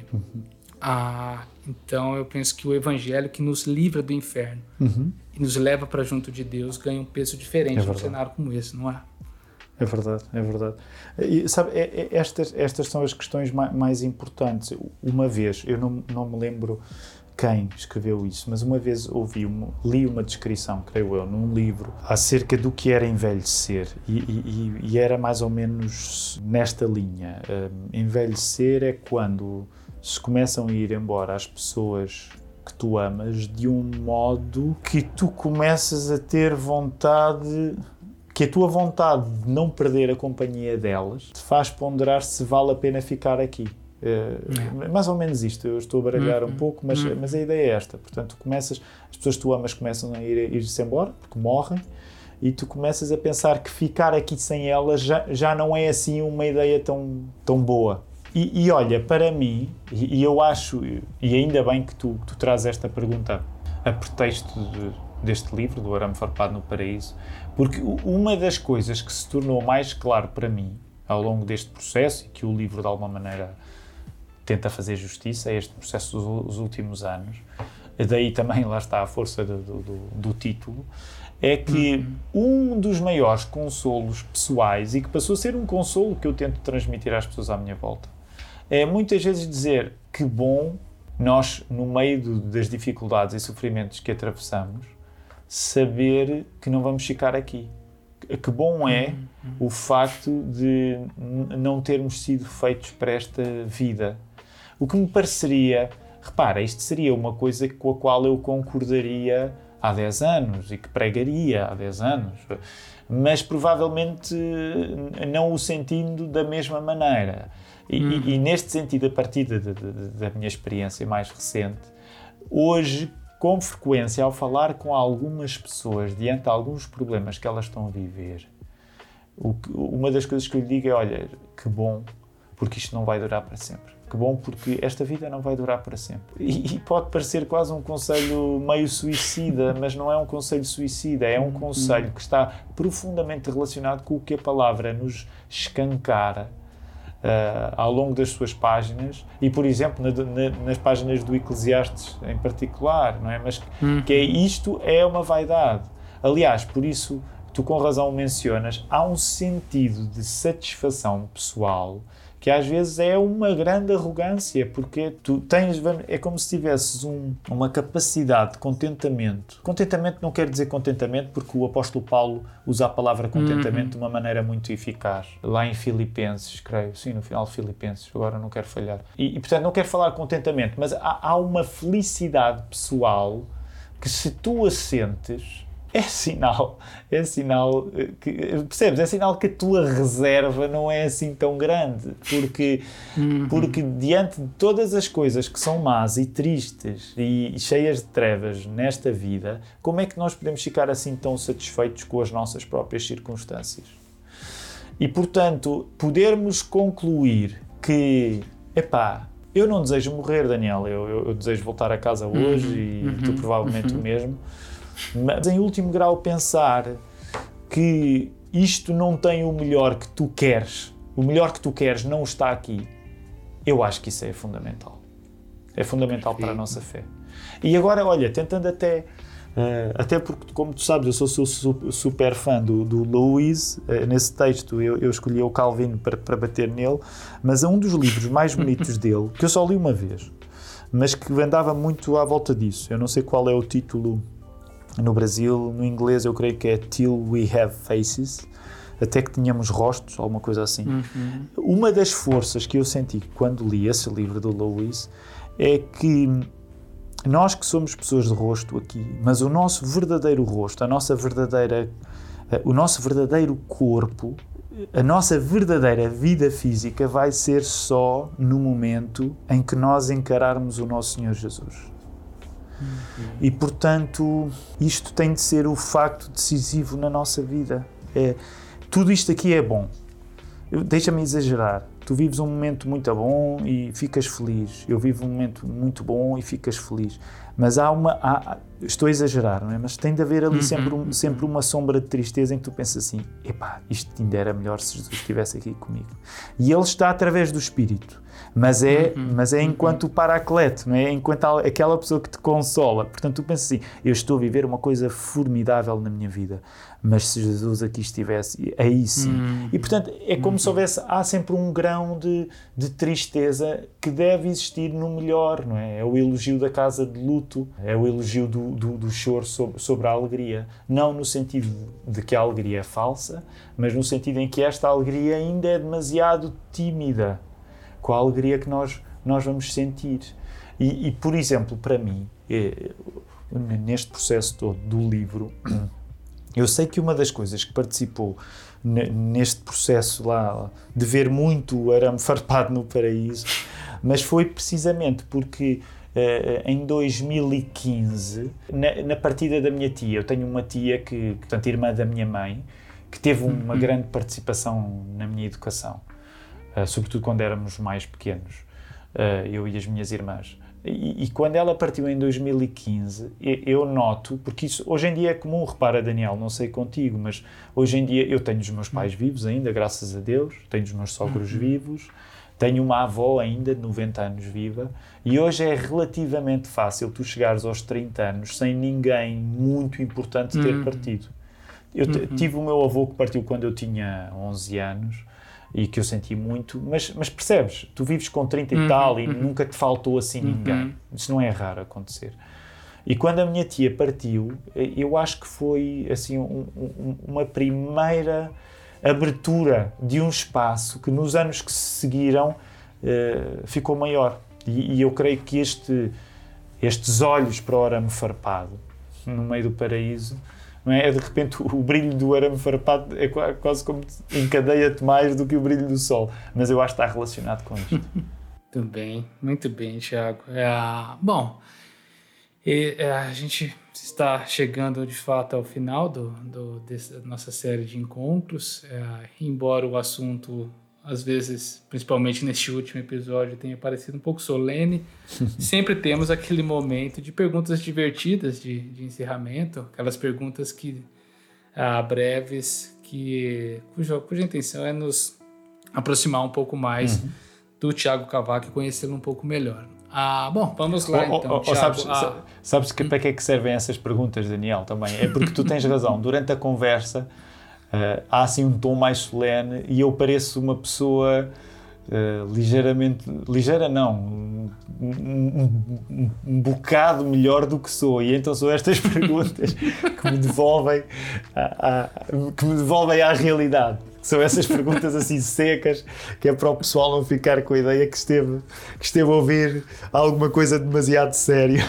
Então eu penso que o evangelho que nos livra do inferno e nos leva para junto de Deus ganha um peso diferente num cenário como esse, não é? É verdade. E, sabe, estas são as questões mais importantes. Uma vez, eu não me lembro quem escreveu isso, mas uma vez li uma descrição, creio eu, num livro, acerca do que era envelhecer, e era mais ou menos nesta linha. Envelhecer é quando se começam a ir embora as pessoas que tu amas de um modo que tu começas a ter vontade, que a tua vontade de não perder a companhia delas te faz ponderar se vale a pena ficar aqui. Mais ou menos isto, eu estou a baralhar um pouco, mas a ideia é esta. Portanto, as pessoas que tu amas começam a ir-se embora, porque morrem, e tu começas a pensar que ficar aqui sem elas já não é assim uma ideia tão boa. E olha, para mim, e eu acho, e ainda bem que tu trazes esta pergunta a pretexto deste livro, do Arame Farpado no Paraíso, porque uma das coisas que se tornou mais claro para mim ao longo deste processo, e que o livro de alguma maneira tenta fazer justiça a este processo dos últimos anos, daí também lá está a força do título, é que um dos maiores consolos pessoais, e que passou a ser um consolo que eu tento transmitir às pessoas à minha volta, é muitas vezes dizer que bom nós, no meio das dificuldades e sofrimentos que atravessamos, saber que não vamos ficar aqui. Que bom é o facto de não termos sido feitos para esta vida. O que me pareceria, repara, isto seria uma coisa com a qual eu concordaria há 10 anos e que pregaria há 10 anos, mas provavelmente não o sentindo da mesma maneira. E neste sentido, a partir da minha experiência mais recente, hoje, com frequência, ao falar com algumas pessoas diante de alguns problemas que elas estão a viver, uma das coisas que eu lhe digo é, olha, que bom, porque isto não vai durar para sempre. Que bom, porque esta vida não vai durar para sempre. E pode parecer quase um conselho meio suicida, mas não é um conselho suicida, é um conselho que está profundamente relacionado com o que a palavra nos escancara ao longo das suas páginas, e por exemplo nas páginas do Eclesiastes em particular, não é? Mas que isto é uma vaidade. Aliás, por isso, tu com razão mencionas, há um sentido de satisfação pessoal que às vezes é uma grande arrogância, porque tu tens, é como se tivesses uma capacidade de contentamento. Contentamento não quer dizer contentamento, porque o apóstolo Paulo usa a palavra contentamento de uma maneira muito eficaz. Lá em Filipenses, creio, sim, no final de Filipenses, agora não quero falhar. E portanto não quero falar contentamento, mas há uma felicidade pessoal que, se tu a sentes, é sinal que, percebes? É sinal que a tua reserva não é assim tão grande, porque diante de todas as coisas que são más e tristes e cheias de trevas nesta vida, como é que nós podemos ficar assim tão satisfeitos com as nossas próprias circunstâncias? E portanto, podermos concluir que, eu não desejo morrer, Daniel, eu desejo voltar a casa hoje e tu provavelmente o mesmo. Mas, em último grau, pensar que isto não tem o melhor que tu queres, o melhor que tu queres não está aqui, eu acho que isso é fundamental. É fundamental para a nossa fé. E agora, olha, tentando até porque, como tu sabes, eu sou super fã do Lewis, nesse texto eu escolhi o Calvino para bater nele, mas é um dos livros mais bonitos dele, que eu só li uma vez, mas que andava muito à volta disso. Eu não sei qual é o título no Brasil, no inglês eu creio que é Till We Have Faces, até que tínhamos rostos, alguma coisa assim. Uma das forças que eu senti quando li esse livro do Lewis é que nós que somos pessoas de rosto aqui, mas o nosso verdadeiro rosto, o nosso verdadeiro corpo, a nossa verdadeira vida física vai ser só no momento em que nós encararmos o nosso Senhor Jesus. E, portanto, isto tem de ser o facto decisivo na nossa vida. Tudo isto aqui é bom. Deixa-me exagerar. Tu vives um momento muito bom e ficas feliz. Eu vivo um momento muito bom e ficas feliz. Mas estou a exagerar, não é? Mas tem de haver ali sempre uma sombra de tristeza em que tu pensas assim, isto ainda era melhor se Jesus estivesse aqui comigo. E Ele está através do Espírito. Mas é enquanto o paracleto, não é? Enquanto aquela pessoa que te consola. Portanto, tu pensas assim, eu estou a viver uma coisa formidável na minha vida, mas se Jesus aqui estivesse, aí sim. E, portanto, é como se há sempre um grão de tristeza que deve existir no melhor, não é? É o elogio da casa de luto, é o elogio do choro sobre a alegria. Não no sentido de que a alegria é falsa, mas no sentido em que esta alegria ainda é demasiado tímida com a alegria que nós vamos sentir. E, por exemplo, para mim, neste processo todo do livro, eu sei que uma das coisas que participou neste processo lá de ver muito o arame farpado no paraíso, mas foi precisamente porque em 2015, na partida da minha tia, eu tenho uma tia portanto, irmã da minha mãe, que teve uma grande participação na minha educação. Sobretudo quando éramos mais pequenos, eu e as minhas irmãs. E quando ela partiu em 2015, eu noto, porque isso hoje em dia é comum, repara, Daniel, não sei contigo, mas hoje em dia eu tenho os meus pais vivos ainda, graças a Deus, tenho os meus sogros vivos, tenho uma avó ainda de 90 anos viva, e hoje é relativamente fácil tu chegares aos 30 anos sem ninguém muito importante ter partido. Eu tive o meu avô que partiu quando eu tinha 11 anos, e que eu senti muito, mas percebes, tu vives com 30 e tal e nunca te faltou assim ninguém. Isso não é raro acontecer. E quando a minha tia partiu, eu acho que foi assim uma primeira abertura de um espaço que nos anos que se seguiram ficou maior. E eu creio que estes olhos para o arame farpado no meio do paraíso não é? De repente o brilho do arame farpado é quase como encadeia-te mais do que o brilho do sol, mas eu acho que está relacionado com isto. Muito bem, Tiago. Bom, a gente está chegando de fato ao final da nossa série de encontros, embora o assunto, às vezes, principalmente neste último episódio, tenha parecido um pouco solene, sempre temos aquele momento de perguntas divertidas de encerramento, aquelas perguntas breves, cuja intenção é nos aproximar um pouco mais do Tiago Cavaco e conhecê-lo um pouco melhor. Bom, vamos lá então, Tiago. Sabes para que é que servem essas perguntas, Daniel, também? É porque tu tens razão. Durante a conversa há assim um tom mais solene e eu pareço uma pessoa ligeira não, um bocado melhor do que sou, e então são estas perguntas que me devolvem à realidade. São essas perguntas assim secas, que é para o pessoal não ficar com a ideia que esteve a ouvir alguma coisa demasiado séria.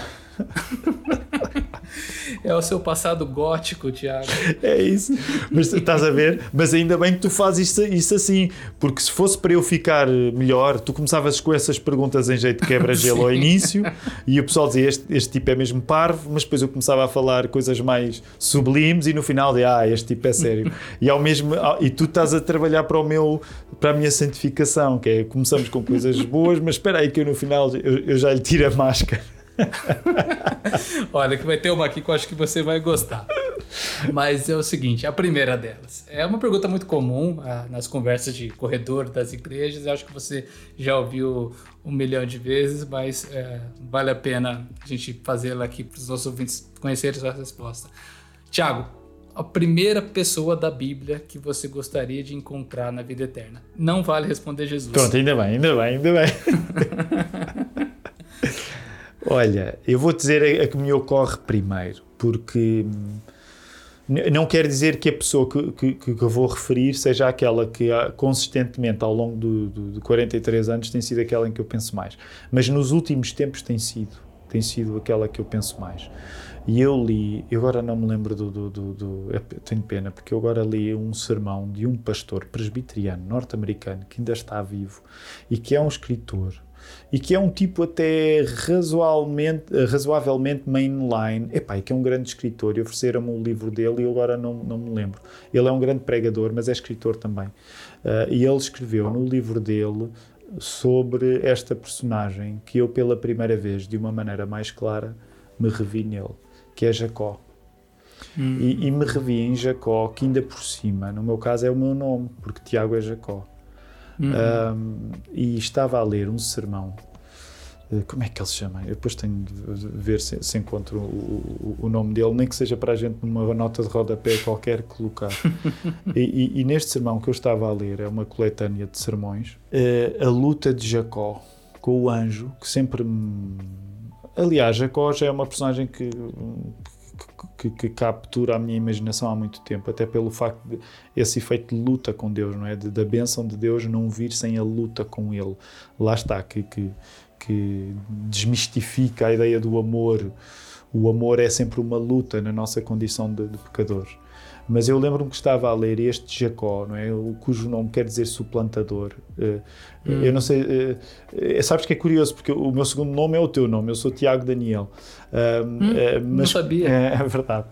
É o seu passado gótico, Tiago. É isso. Mas estás a ver? Mas ainda bem que tu fazes isso assim, porque se fosse para eu ficar melhor, tu começavas com essas perguntas em jeito de quebra-gelo ao início, e o pessoal dizia, este tipo é mesmo parvo, mas depois eu começava a falar coisas mais sublimes e no final este tipo é sério. E tu estás a trabalhar para a minha santificação, que é, começamos com coisas boas, mas espera aí que eu no final eu já lhe tiro a máscara. Olha, que vai ter uma aqui que eu acho que você vai gostar. Mas é o seguinte, a primeira delas é uma pergunta muito comum nas conversas de corredor das igrejas. Eu acho que você já ouviu 1 milhão de vezes, mas vale a pena a gente fazê-la aqui para os nossos ouvintes conhecerem a resposta. Tiago, a primeira pessoa da Bíblia que você gostaria de encontrar na vida eterna? Não vale responder Jesus. Pronto, ainda bem. Olha, eu vou dizer a que me ocorre primeiro, porque não quer dizer que a pessoa que eu vou referir seja aquela que consistentemente ao longo de 43 anos tem sido aquela em que eu penso mais, mas nos últimos tempos tem sido aquela que eu penso mais. E eu agora não me lembro tenho pena, porque eu agora li um sermão de um pastor presbiteriano norte-americano que ainda está vivo e que é um escritor e que é um tipo até razoavelmente mainline, e que é um grande escritor, e ofereceram-me o livro dele e eu agora não me lembro. Ele é um grande pregador, mas é escritor também. E ele escreveu no livro dele sobre esta personagem que eu pela primeira vez, de uma maneira mais clara, me revi nele, que é Jacó. E me revi em Jacó, que ainda por cima, no meu caso é o meu nome, porque Tiago é Jacó. E estava a ler um sermão, como é que ele se chama? Eu depois tenho de ver se encontro o nome dele, nem que seja para a gente numa nota de rodapé qualquer colocar. E neste sermão que eu estava a ler, é uma coletânea de sermões, a luta de Jacó com o anjo, que sempre aliás, Jacó já é uma personagem que captura a minha imaginação há muito tempo, até pelo facto de esse efeito de luta com Deus, não é? Da bênção de Deus não vir sem a luta com Ele. Lá está, que desmistifica a ideia do amor. O amor é sempre uma luta na nossa condição de pecadores. Mas eu lembro-me que estava a ler este Jacó, não é? Cujo nome quer dizer suplantador. Eu não sei, sabes que é curioso, porque o meu segundo nome é o teu nome, eu sou Tiago Daniel. Mas, não sabia. É verdade.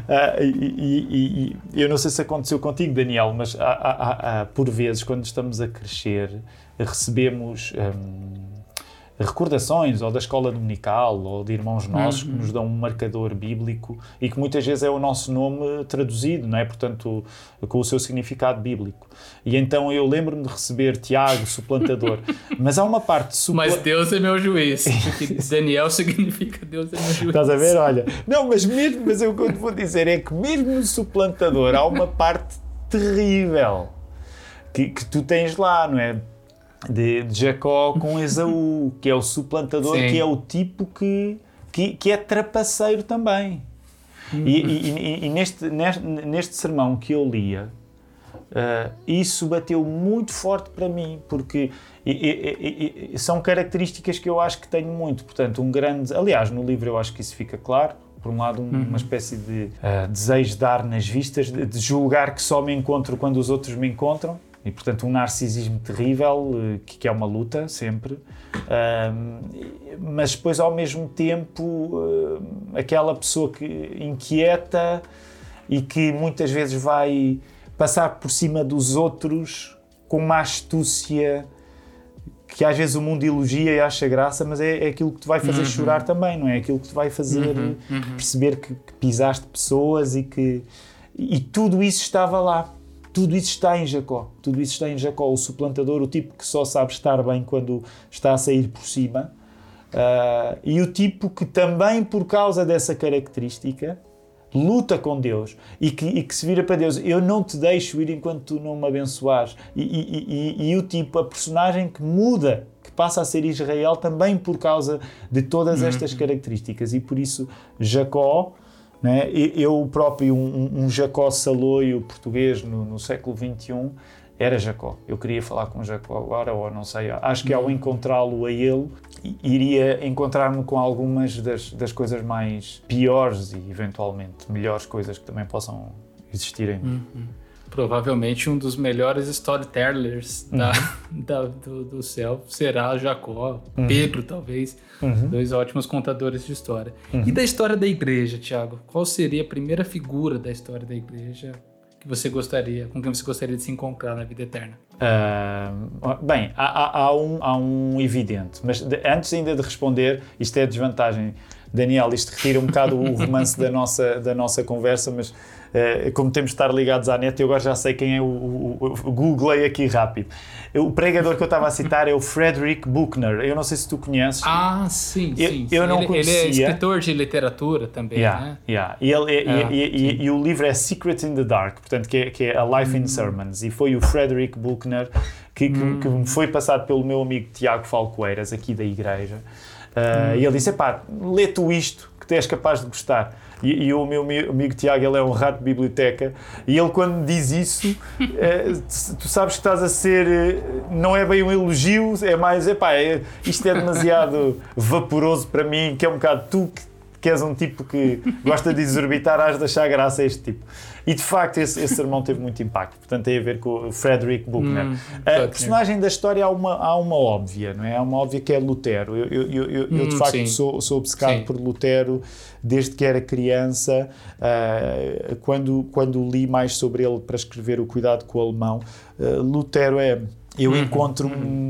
E eu não sei se aconteceu contigo, Daniel, mas por vezes, quando estamos a crescer, recebemos recordações ou da escola dominical ou de irmãos nossos que nos dão um marcador bíblico e que muitas vezes é o nosso nome traduzido, não é? Portanto, com o seu significado bíblico. E então eu lembro-me de receber Tiago, suplantador, mas há uma parte... Mas Deus é meu juiz. Daniel significa Deus é meu juiz. Estás a ver? Olha, não, mas o que eu te vou dizer é que mesmo no suplantador há uma parte terrível que tu tens lá, não é? De Jacó com Esaú, que é o suplantador, sim, que é o tipo que é trapaceiro também. E neste sermão que eu lia, isso bateu muito forte para mim, porque são características que eu acho que tenho muito. Portanto, aliás, no livro eu acho que isso fica claro, Por um lado, uma espécie de desejo de dar nas vistas, de julgar que só me encontro quando os outros me encontram. E, portanto, um narcisismo terrível, que é uma luta, sempre. Mas depois, ao mesmo tempo, aquela pessoa que inquieta e que muitas vezes vai passar por cima dos outros com uma astúcia que às vezes o mundo elogia e acha graça, mas é aquilo que te vai fazer chorar também, não é? Aquilo que te vai fazer perceber que pisaste pessoas e tudo isso estava lá. Tudo isso está em Jacó. Tudo isso está em Jacó. O suplantador, o tipo que só sabe estar bem quando está a sair por cima. E o tipo que também, por causa dessa característica, luta com Deus e que se vira para Deus. Eu não te deixo ir enquanto tu não me abençoares. E o tipo, a personagem que muda, que passa a ser Israel também por causa de todas estas características. E por isso, Jacó... Né? Eu próprio, um Jacó Saloio português no século XXI, era Jacó. Eu queria falar com Jacó agora, ou não sei. Acho que ao encontrá-lo a ele, iria encontrar-me com algumas das coisas mais piores e, eventualmente, melhores coisas que também existir em mim. Provavelmente um dos melhores storytellers do céu será Jacó, Pedro talvez, dois ótimos contadores de história. E da história da igreja, Tiago? Qual seria a primeira figura da história da igreja com quem você gostaria de se encontrar na vida eterna? Bem, há um evidente, mas antes ainda de responder, isto é a desvantagem, Daniel, isto retira um bocado o romance da nossa conversa, mas como temos de estar ligados à net, eu agora já sei quem é o googlei aqui rápido. O pregador que eu estava a citar é o Frederick Buechner. Eu não sei se tu conheces. Sim. Eu não conhecia. Ele é escritor de literatura também, né? E o livro é Secret in the Dark, portanto, que é A Life in Sermons. E foi o Frederick Buechner que me foi passado pelo meu amigo Tiago Falcoeiras, aqui da igreja. E ele disse, lê tu isto, que tu és capaz de gostar. E o meu amigo Tiago, ele é um rato de biblioteca, e ele quando diz isso, tu sabes que estás a ser, não é bem um elogio, é mais, isto é demasiado vaporoso para mim, que é um bocado tu que és um tipo que gosta de exorbitar, has de achar graça a este tipo. E de facto esse sermão teve muito impacto, portanto tem a ver com o Frederick Buechner. A personagem da história há uma óbvia, não é? Há uma óbvia que é Lutero. Eu de facto sou obcecado por Lutero desde que era criança, quando li mais sobre ele para escrever O Cuidado com o Alemão. Lutero eu encontro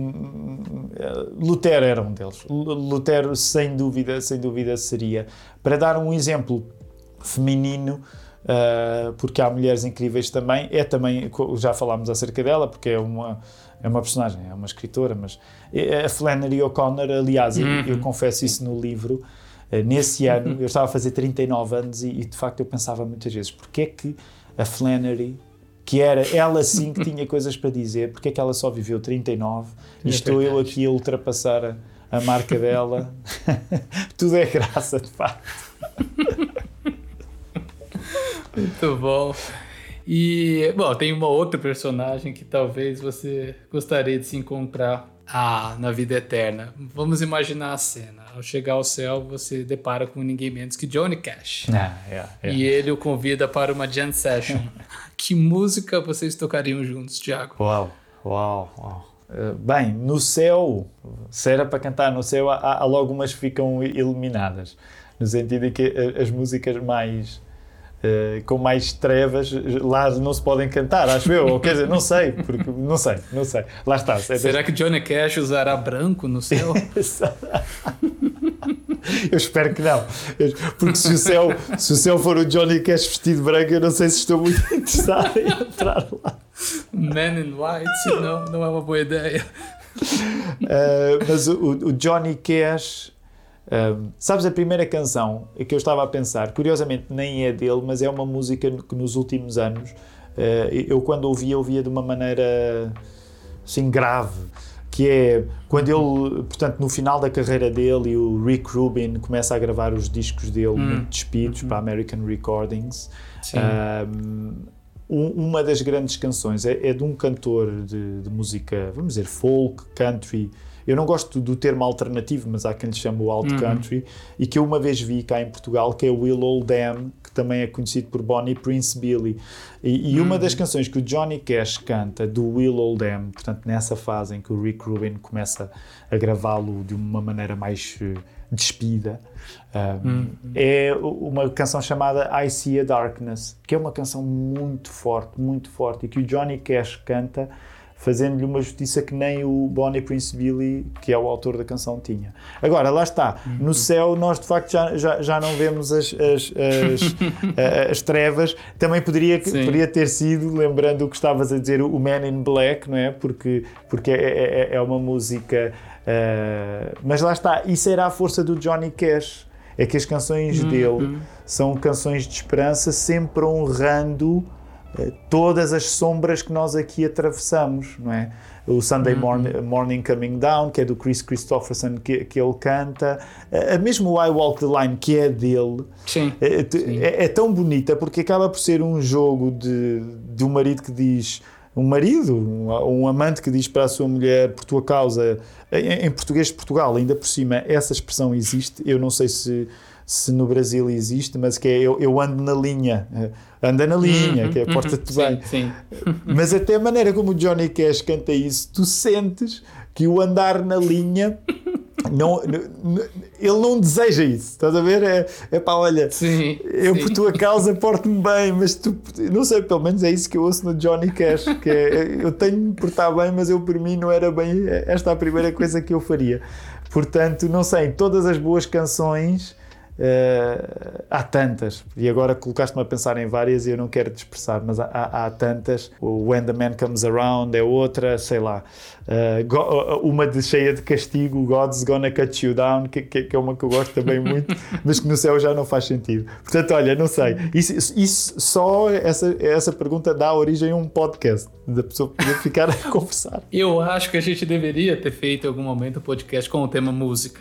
Lutero era um deles. Lutero sem dúvida seria. Para dar um exemplo feminino, porque há mulheres incríveis também, já falámos acerca dela, porque é uma personagem, é uma escritora, mas a Flannery O'Connor, aliás, eu confesso isso no livro, nesse ano, eu estava a fazer 39 anos e de facto eu pensava muitas vezes, porque é que a Flannery, que era ela sim que tinha coisas para dizer, porque é que ela só viveu 39 e estou eu aqui a ultrapassar a marca dela? Tudo é graça, de facto. Muito bom. E, tem uma outra personagem que talvez você gostaria de se encontrar na vida eterna. Vamos imaginar a cena. Ao chegar ao céu, você depara com ninguém menos que Johnny Cash. E ele o convida para uma jam session. Que música vocês tocariam juntos, Tiago? Uau. Bem, no céu, se era para cantar no céu, há logo umas que ficam eliminadas. No sentido em que as músicas com mais trevas lá não se podem cantar, acho eu, ou quer dizer, não sei, porque não sei, lá está. Será que Johnny Cash usará branco no céu? Eu espero que não, porque se o céu for o Johnny Cash vestido de branco, eu não sei se estou muito interessado em entrar lá. Man in White, não é uma boa ideia. Mas o Johnny Cash, sabes, a primeira canção que eu estava a pensar, curiosamente nem é dele, mas é uma música que nos últimos anos eu quando ouvia de uma maneira assim grave, que é quando ele, portanto, no final da carreira dele, e o Rick Rubin começa a gravar os discos dele muito despidos para American Recordings. Uma das grandes canções é de um cantor de música, vamos dizer, folk, country, eu não gosto do termo alternativo, mas há quem lhe chama o alt country, e que eu uma vez vi cá em Portugal, que é o Will Old Dam, que também é conhecido por Bonnie Prince Billy. E uma das canções que o Johnny Cash canta do Will Old Dam, portanto nessa fase em que o Rick Rubin começa a gravá-lo de uma maneira mais despida, é uma canção chamada I See a Darkness, que é uma canção muito forte, e que o Johnny Cash canta fazendo-lhe uma justiça que nem o Bonnie Prince Billy, que é o autor da canção, tinha. Agora, lá está, no céu nós de facto já não vemos as trevas. Também poderia ter sido, lembrando o que estavas a dizer, o Man in Black, não é? Porque é uma música... mas lá está, isso era a força do Johnny Cash, é que as canções dele são canções de esperança, sempre honrando todas as sombras que nós aqui atravessamos, não é? O Sunday Morning Coming Down, que é do Chris Christopherson, que ele canta, mesmo o I Walk the Line, que é dele. É tão bonita, porque acaba por ser um jogo de um marido que diz... um amante que diz para a sua mulher, por tua causa, em português de Portugal, ainda por cima, essa expressão existe. Eu não sei se no Brasil existe, mas que é eu ando na linha, anda na linha, que é porta-te bem. Mas até a maneira como o Johnny Cash canta isso, tu sentes que o andar na linha, ele não deseja isso, estás a ver? É pá, olha, eu por tua causa porto-me bem, mas tu, não sei, pelo menos é isso que eu ouço no Johnny Cash, que é, eu tenho de me portar bem, mas eu por mim não era bem esta a primeira coisa que eu faria. Portanto, não sei, em todas as boas canções... há tantas, e agora colocaste-me a pensar em várias e eu não quero dispersar, mas há tantas. O When the Man Comes Around é outra, sei lá, uma cheia de castigo, God's Gonna Cut You Down, que é uma que eu gosto também muito, mas que no céu já não faz sentido. Portanto, olha, não sei, isso só essa pergunta dá origem a um podcast, da pessoa poder ficar a conversar. Eu acho que a gente deveria ter feito em algum momento um podcast com o tema música.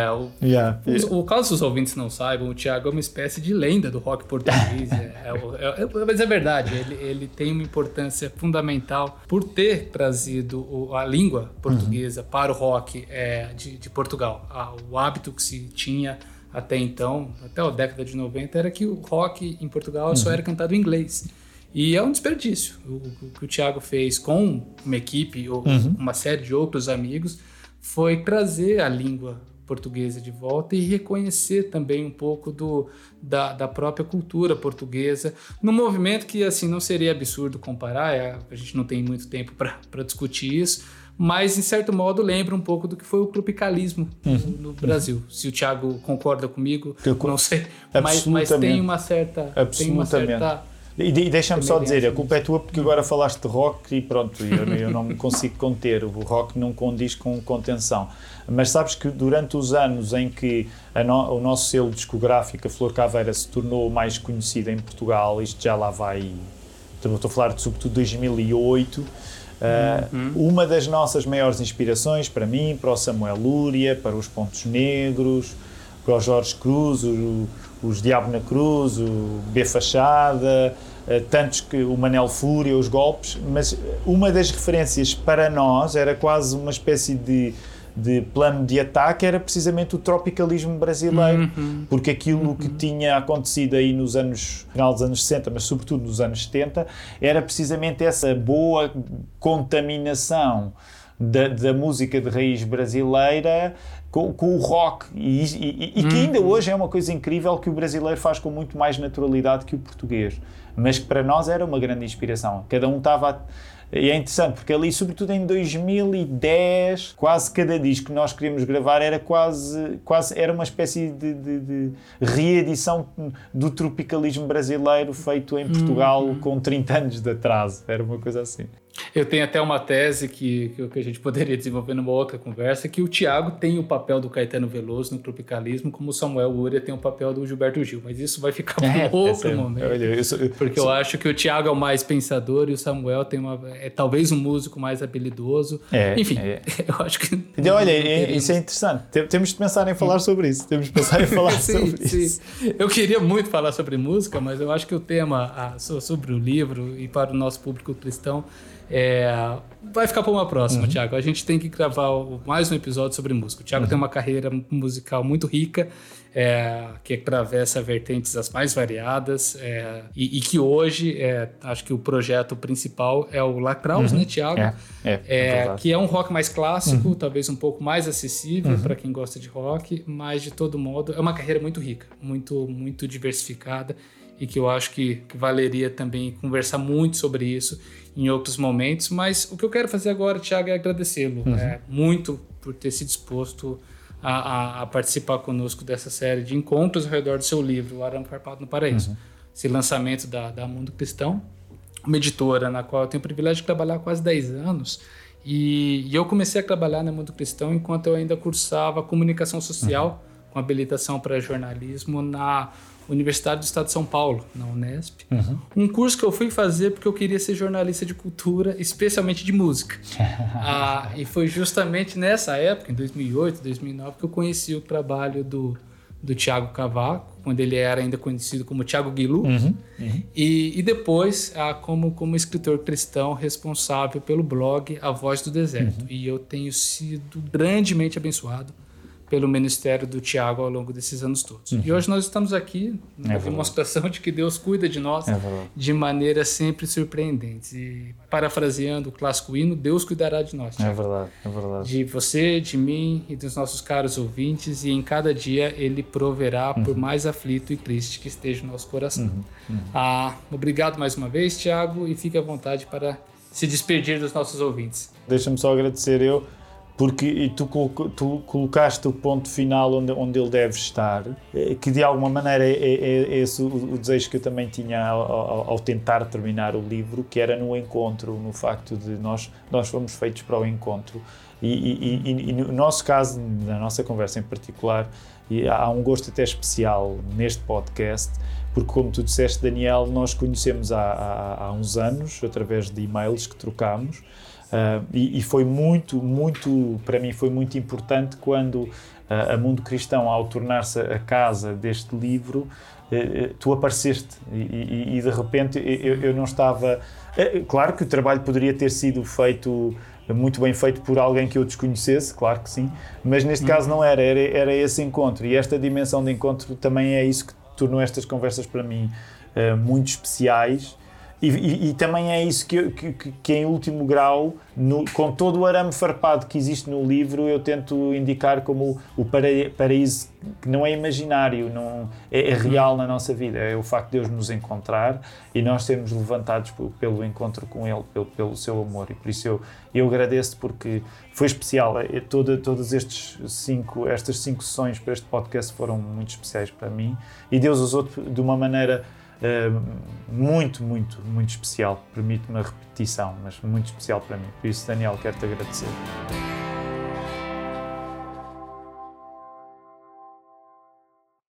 O caso dos ouvintes não saibam, o Thiago é uma espécie de lenda do rock português. Mas é verdade, ele tem uma importância fundamental por ter trazido a língua portuguesa para o rock de Portugal. O hábito que se tinha até então, até a década de 90, era que o rock em Portugal só era cantado em inglês. E é um desperdício. O que o Thiago fez com uma equipe ou uma série de outros amigos foi trazer a língua portuguesa de volta e reconhecer também um pouco da própria cultura portuguesa, num movimento que assim não seria absurdo comparar, a gente não tem muito tempo para discutir isso, mas em certo modo lembra um pouco do que foi o tropicalismo no Brasil. Se o Thiago concorda comigo, não sei, mas tem uma certa... E deixa-me só dizer, a culpa é tua porque agora falaste de rock e pronto, eu não me consigo conter, o rock não condiz com contenção. Mas sabes que durante os anos em que o nosso selo discográfico, a Flor Caveira, se tornou mais conhecida em Portugal, isto já lá vai, estou a falar de sobretudo 2008, uma das nossas maiores inspirações, para mim, para o Samuel Lúria, para os Pontos Negros, para o Jorge Cruz, os Diabo na Cruz, o B Fachada, tantos que o Manel Fúria, os Golpes, mas uma das referências para nós era quase uma espécie de plano de ataque, era precisamente o tropicalismo brasileiro, porque aquilo que tinha acontecido aí nos anos, final dos anos 60, mas sobretudo nos anos 70, era precisamente essa boa contaminação da música de raiz brasileira com o rock, e que ainda hoje é uma coisa incrível que o brasileiro faz com muito mais naturalidade que o português, mas que para nós era uma grande inspiração. Cada um estava... E é interessante, porque ali, sobretudo em 2010, quase cada disco que nós queríamos gravar era quase era uma espécie de reedição do tropicalismo brasileiro feito em Portugal com 30 anos de atraso. Era uma coisa assim. Eu tenho até uma tese que a gente poderia desenvolver numa outra conversa, que o Thiago tem o papel do Caetano Veloso no tropicalismo, como o Samuel Lúria tem o papel do Gilberto Gil, mas isso vai ficar para outro momento. Porque eu acho que o Thiago é o mais pensador e o Samuel é talvez um músico mais habilidoso. Enfim, eu acho que... isso é interessante. Temos de pensar em falar sobre isso. Isso. Eu queria muito falar sobre música, mas eu acho que o tema sobre o livro e para o nosso público cristão vai ficar para uma próxima, Thiago. A gente tem que gravar mais um episódio sobre música. O Thiago tem uma carreira musical muito rica, que atravessa vertentes as mais variadas, e que hoje, acho que o projeto principal é o Lacraus, né, Thiago? Que é um rock mais clássico, talvez um pouco mais acessível para quem gosta de rock, mas de todo modo é uma carreira muito rica, muito, muito diversificada, e que eu acho que valeria também conversar muito sobre isso em outros momentos. Mas o que eu quero fazer agora, Thiago, é agradecê-lo muito por ter se disposto a participar conosco dessa série de encontros ao redor do seu livro, O Arame Farpado no Paraíso. Esse lançamento da Mundo Cristão, uma editora na qual eu tenho o privilégio de trabalhar há quase 10 anos. E eu comecei a trabalhar na Mundo Cristão enquanto eu ainda cursava comunicação social, com habilitação para jornalismo na Universidade do Estado de São Paulo, na Unesp. Um curso que eu fui fazer porque eu queria ser jornalista de cultura, especialmente de música. E foi justamente nessa época, em 2008, 2009, que eu conheci o trabalho do Thiago Cavaco, quando ele era ainda conhecido como Thiago Guilu, e depois como escritor cristão responsável pelo blog A Voz do Deserto. E eu tenho sido grandemente abençoado pelo ministério do Thiago ao longo desses anos todos. E hoje nós estamos aqui na demonstração de que Deus cuida de nós de maneiras sempre surpreendentes. E parafraseando o clássico hino, Deus cuidará de nós, Thiago. É verdade. De você, de mim e dos nossos caros ouvintes, e em cada dia Ele proverá por mais aflito e triste que esteja o nosso coração. Obrigado mais uma vez, Thiago, e fique à vontade para se despedir dos nossos ouvintes. Deixa-me só agradecer porque tu colocaste o ponto final onde ele deve estar, que de alguma maneira é esse o desejo que eu também tinha ao tentar terminar o livro, que era no encontro, no facto de nós fomos feitos para o encontro. E no nosso caso, na nossa conversa em particular, há um gosto até especial neste podcast, porque, como tu disseste, Daniel, nós conhecemos há uns anos, através de e-mails que trocámos. E foi muito, para mim foi muito importante quando a Mundo Cristão, ao tornar-se a casa deste livro, tu apareceste e de repente eu não estava... Claro que o trabalho poderia ter sido feito, muito bem feito por alguém que eu desconhecesse, claro que sim, mas neste caso não era esse encontro, e esta dimensão de encontro também é isso que tornou estas conversas para mim muito especiais. E também é isso que em último grau, com todo o arame farpado que existe no livro, eu tento indicar como o paraíso que não é imaginário, é real na nossa vida. É o facto de Deus nos encontrar e nós sermos levantados pelo encontro com Ele, pelo seu amor. E por isso eu agradeço, porque foi especial. Todas estas 5 sessões para este podcast foram muito especiais para mim, e Deus usou de uma maneira muito especial. Permite-me a repetição, mas muito especial para mim. Por isso, Daniel, quero-te agradecer.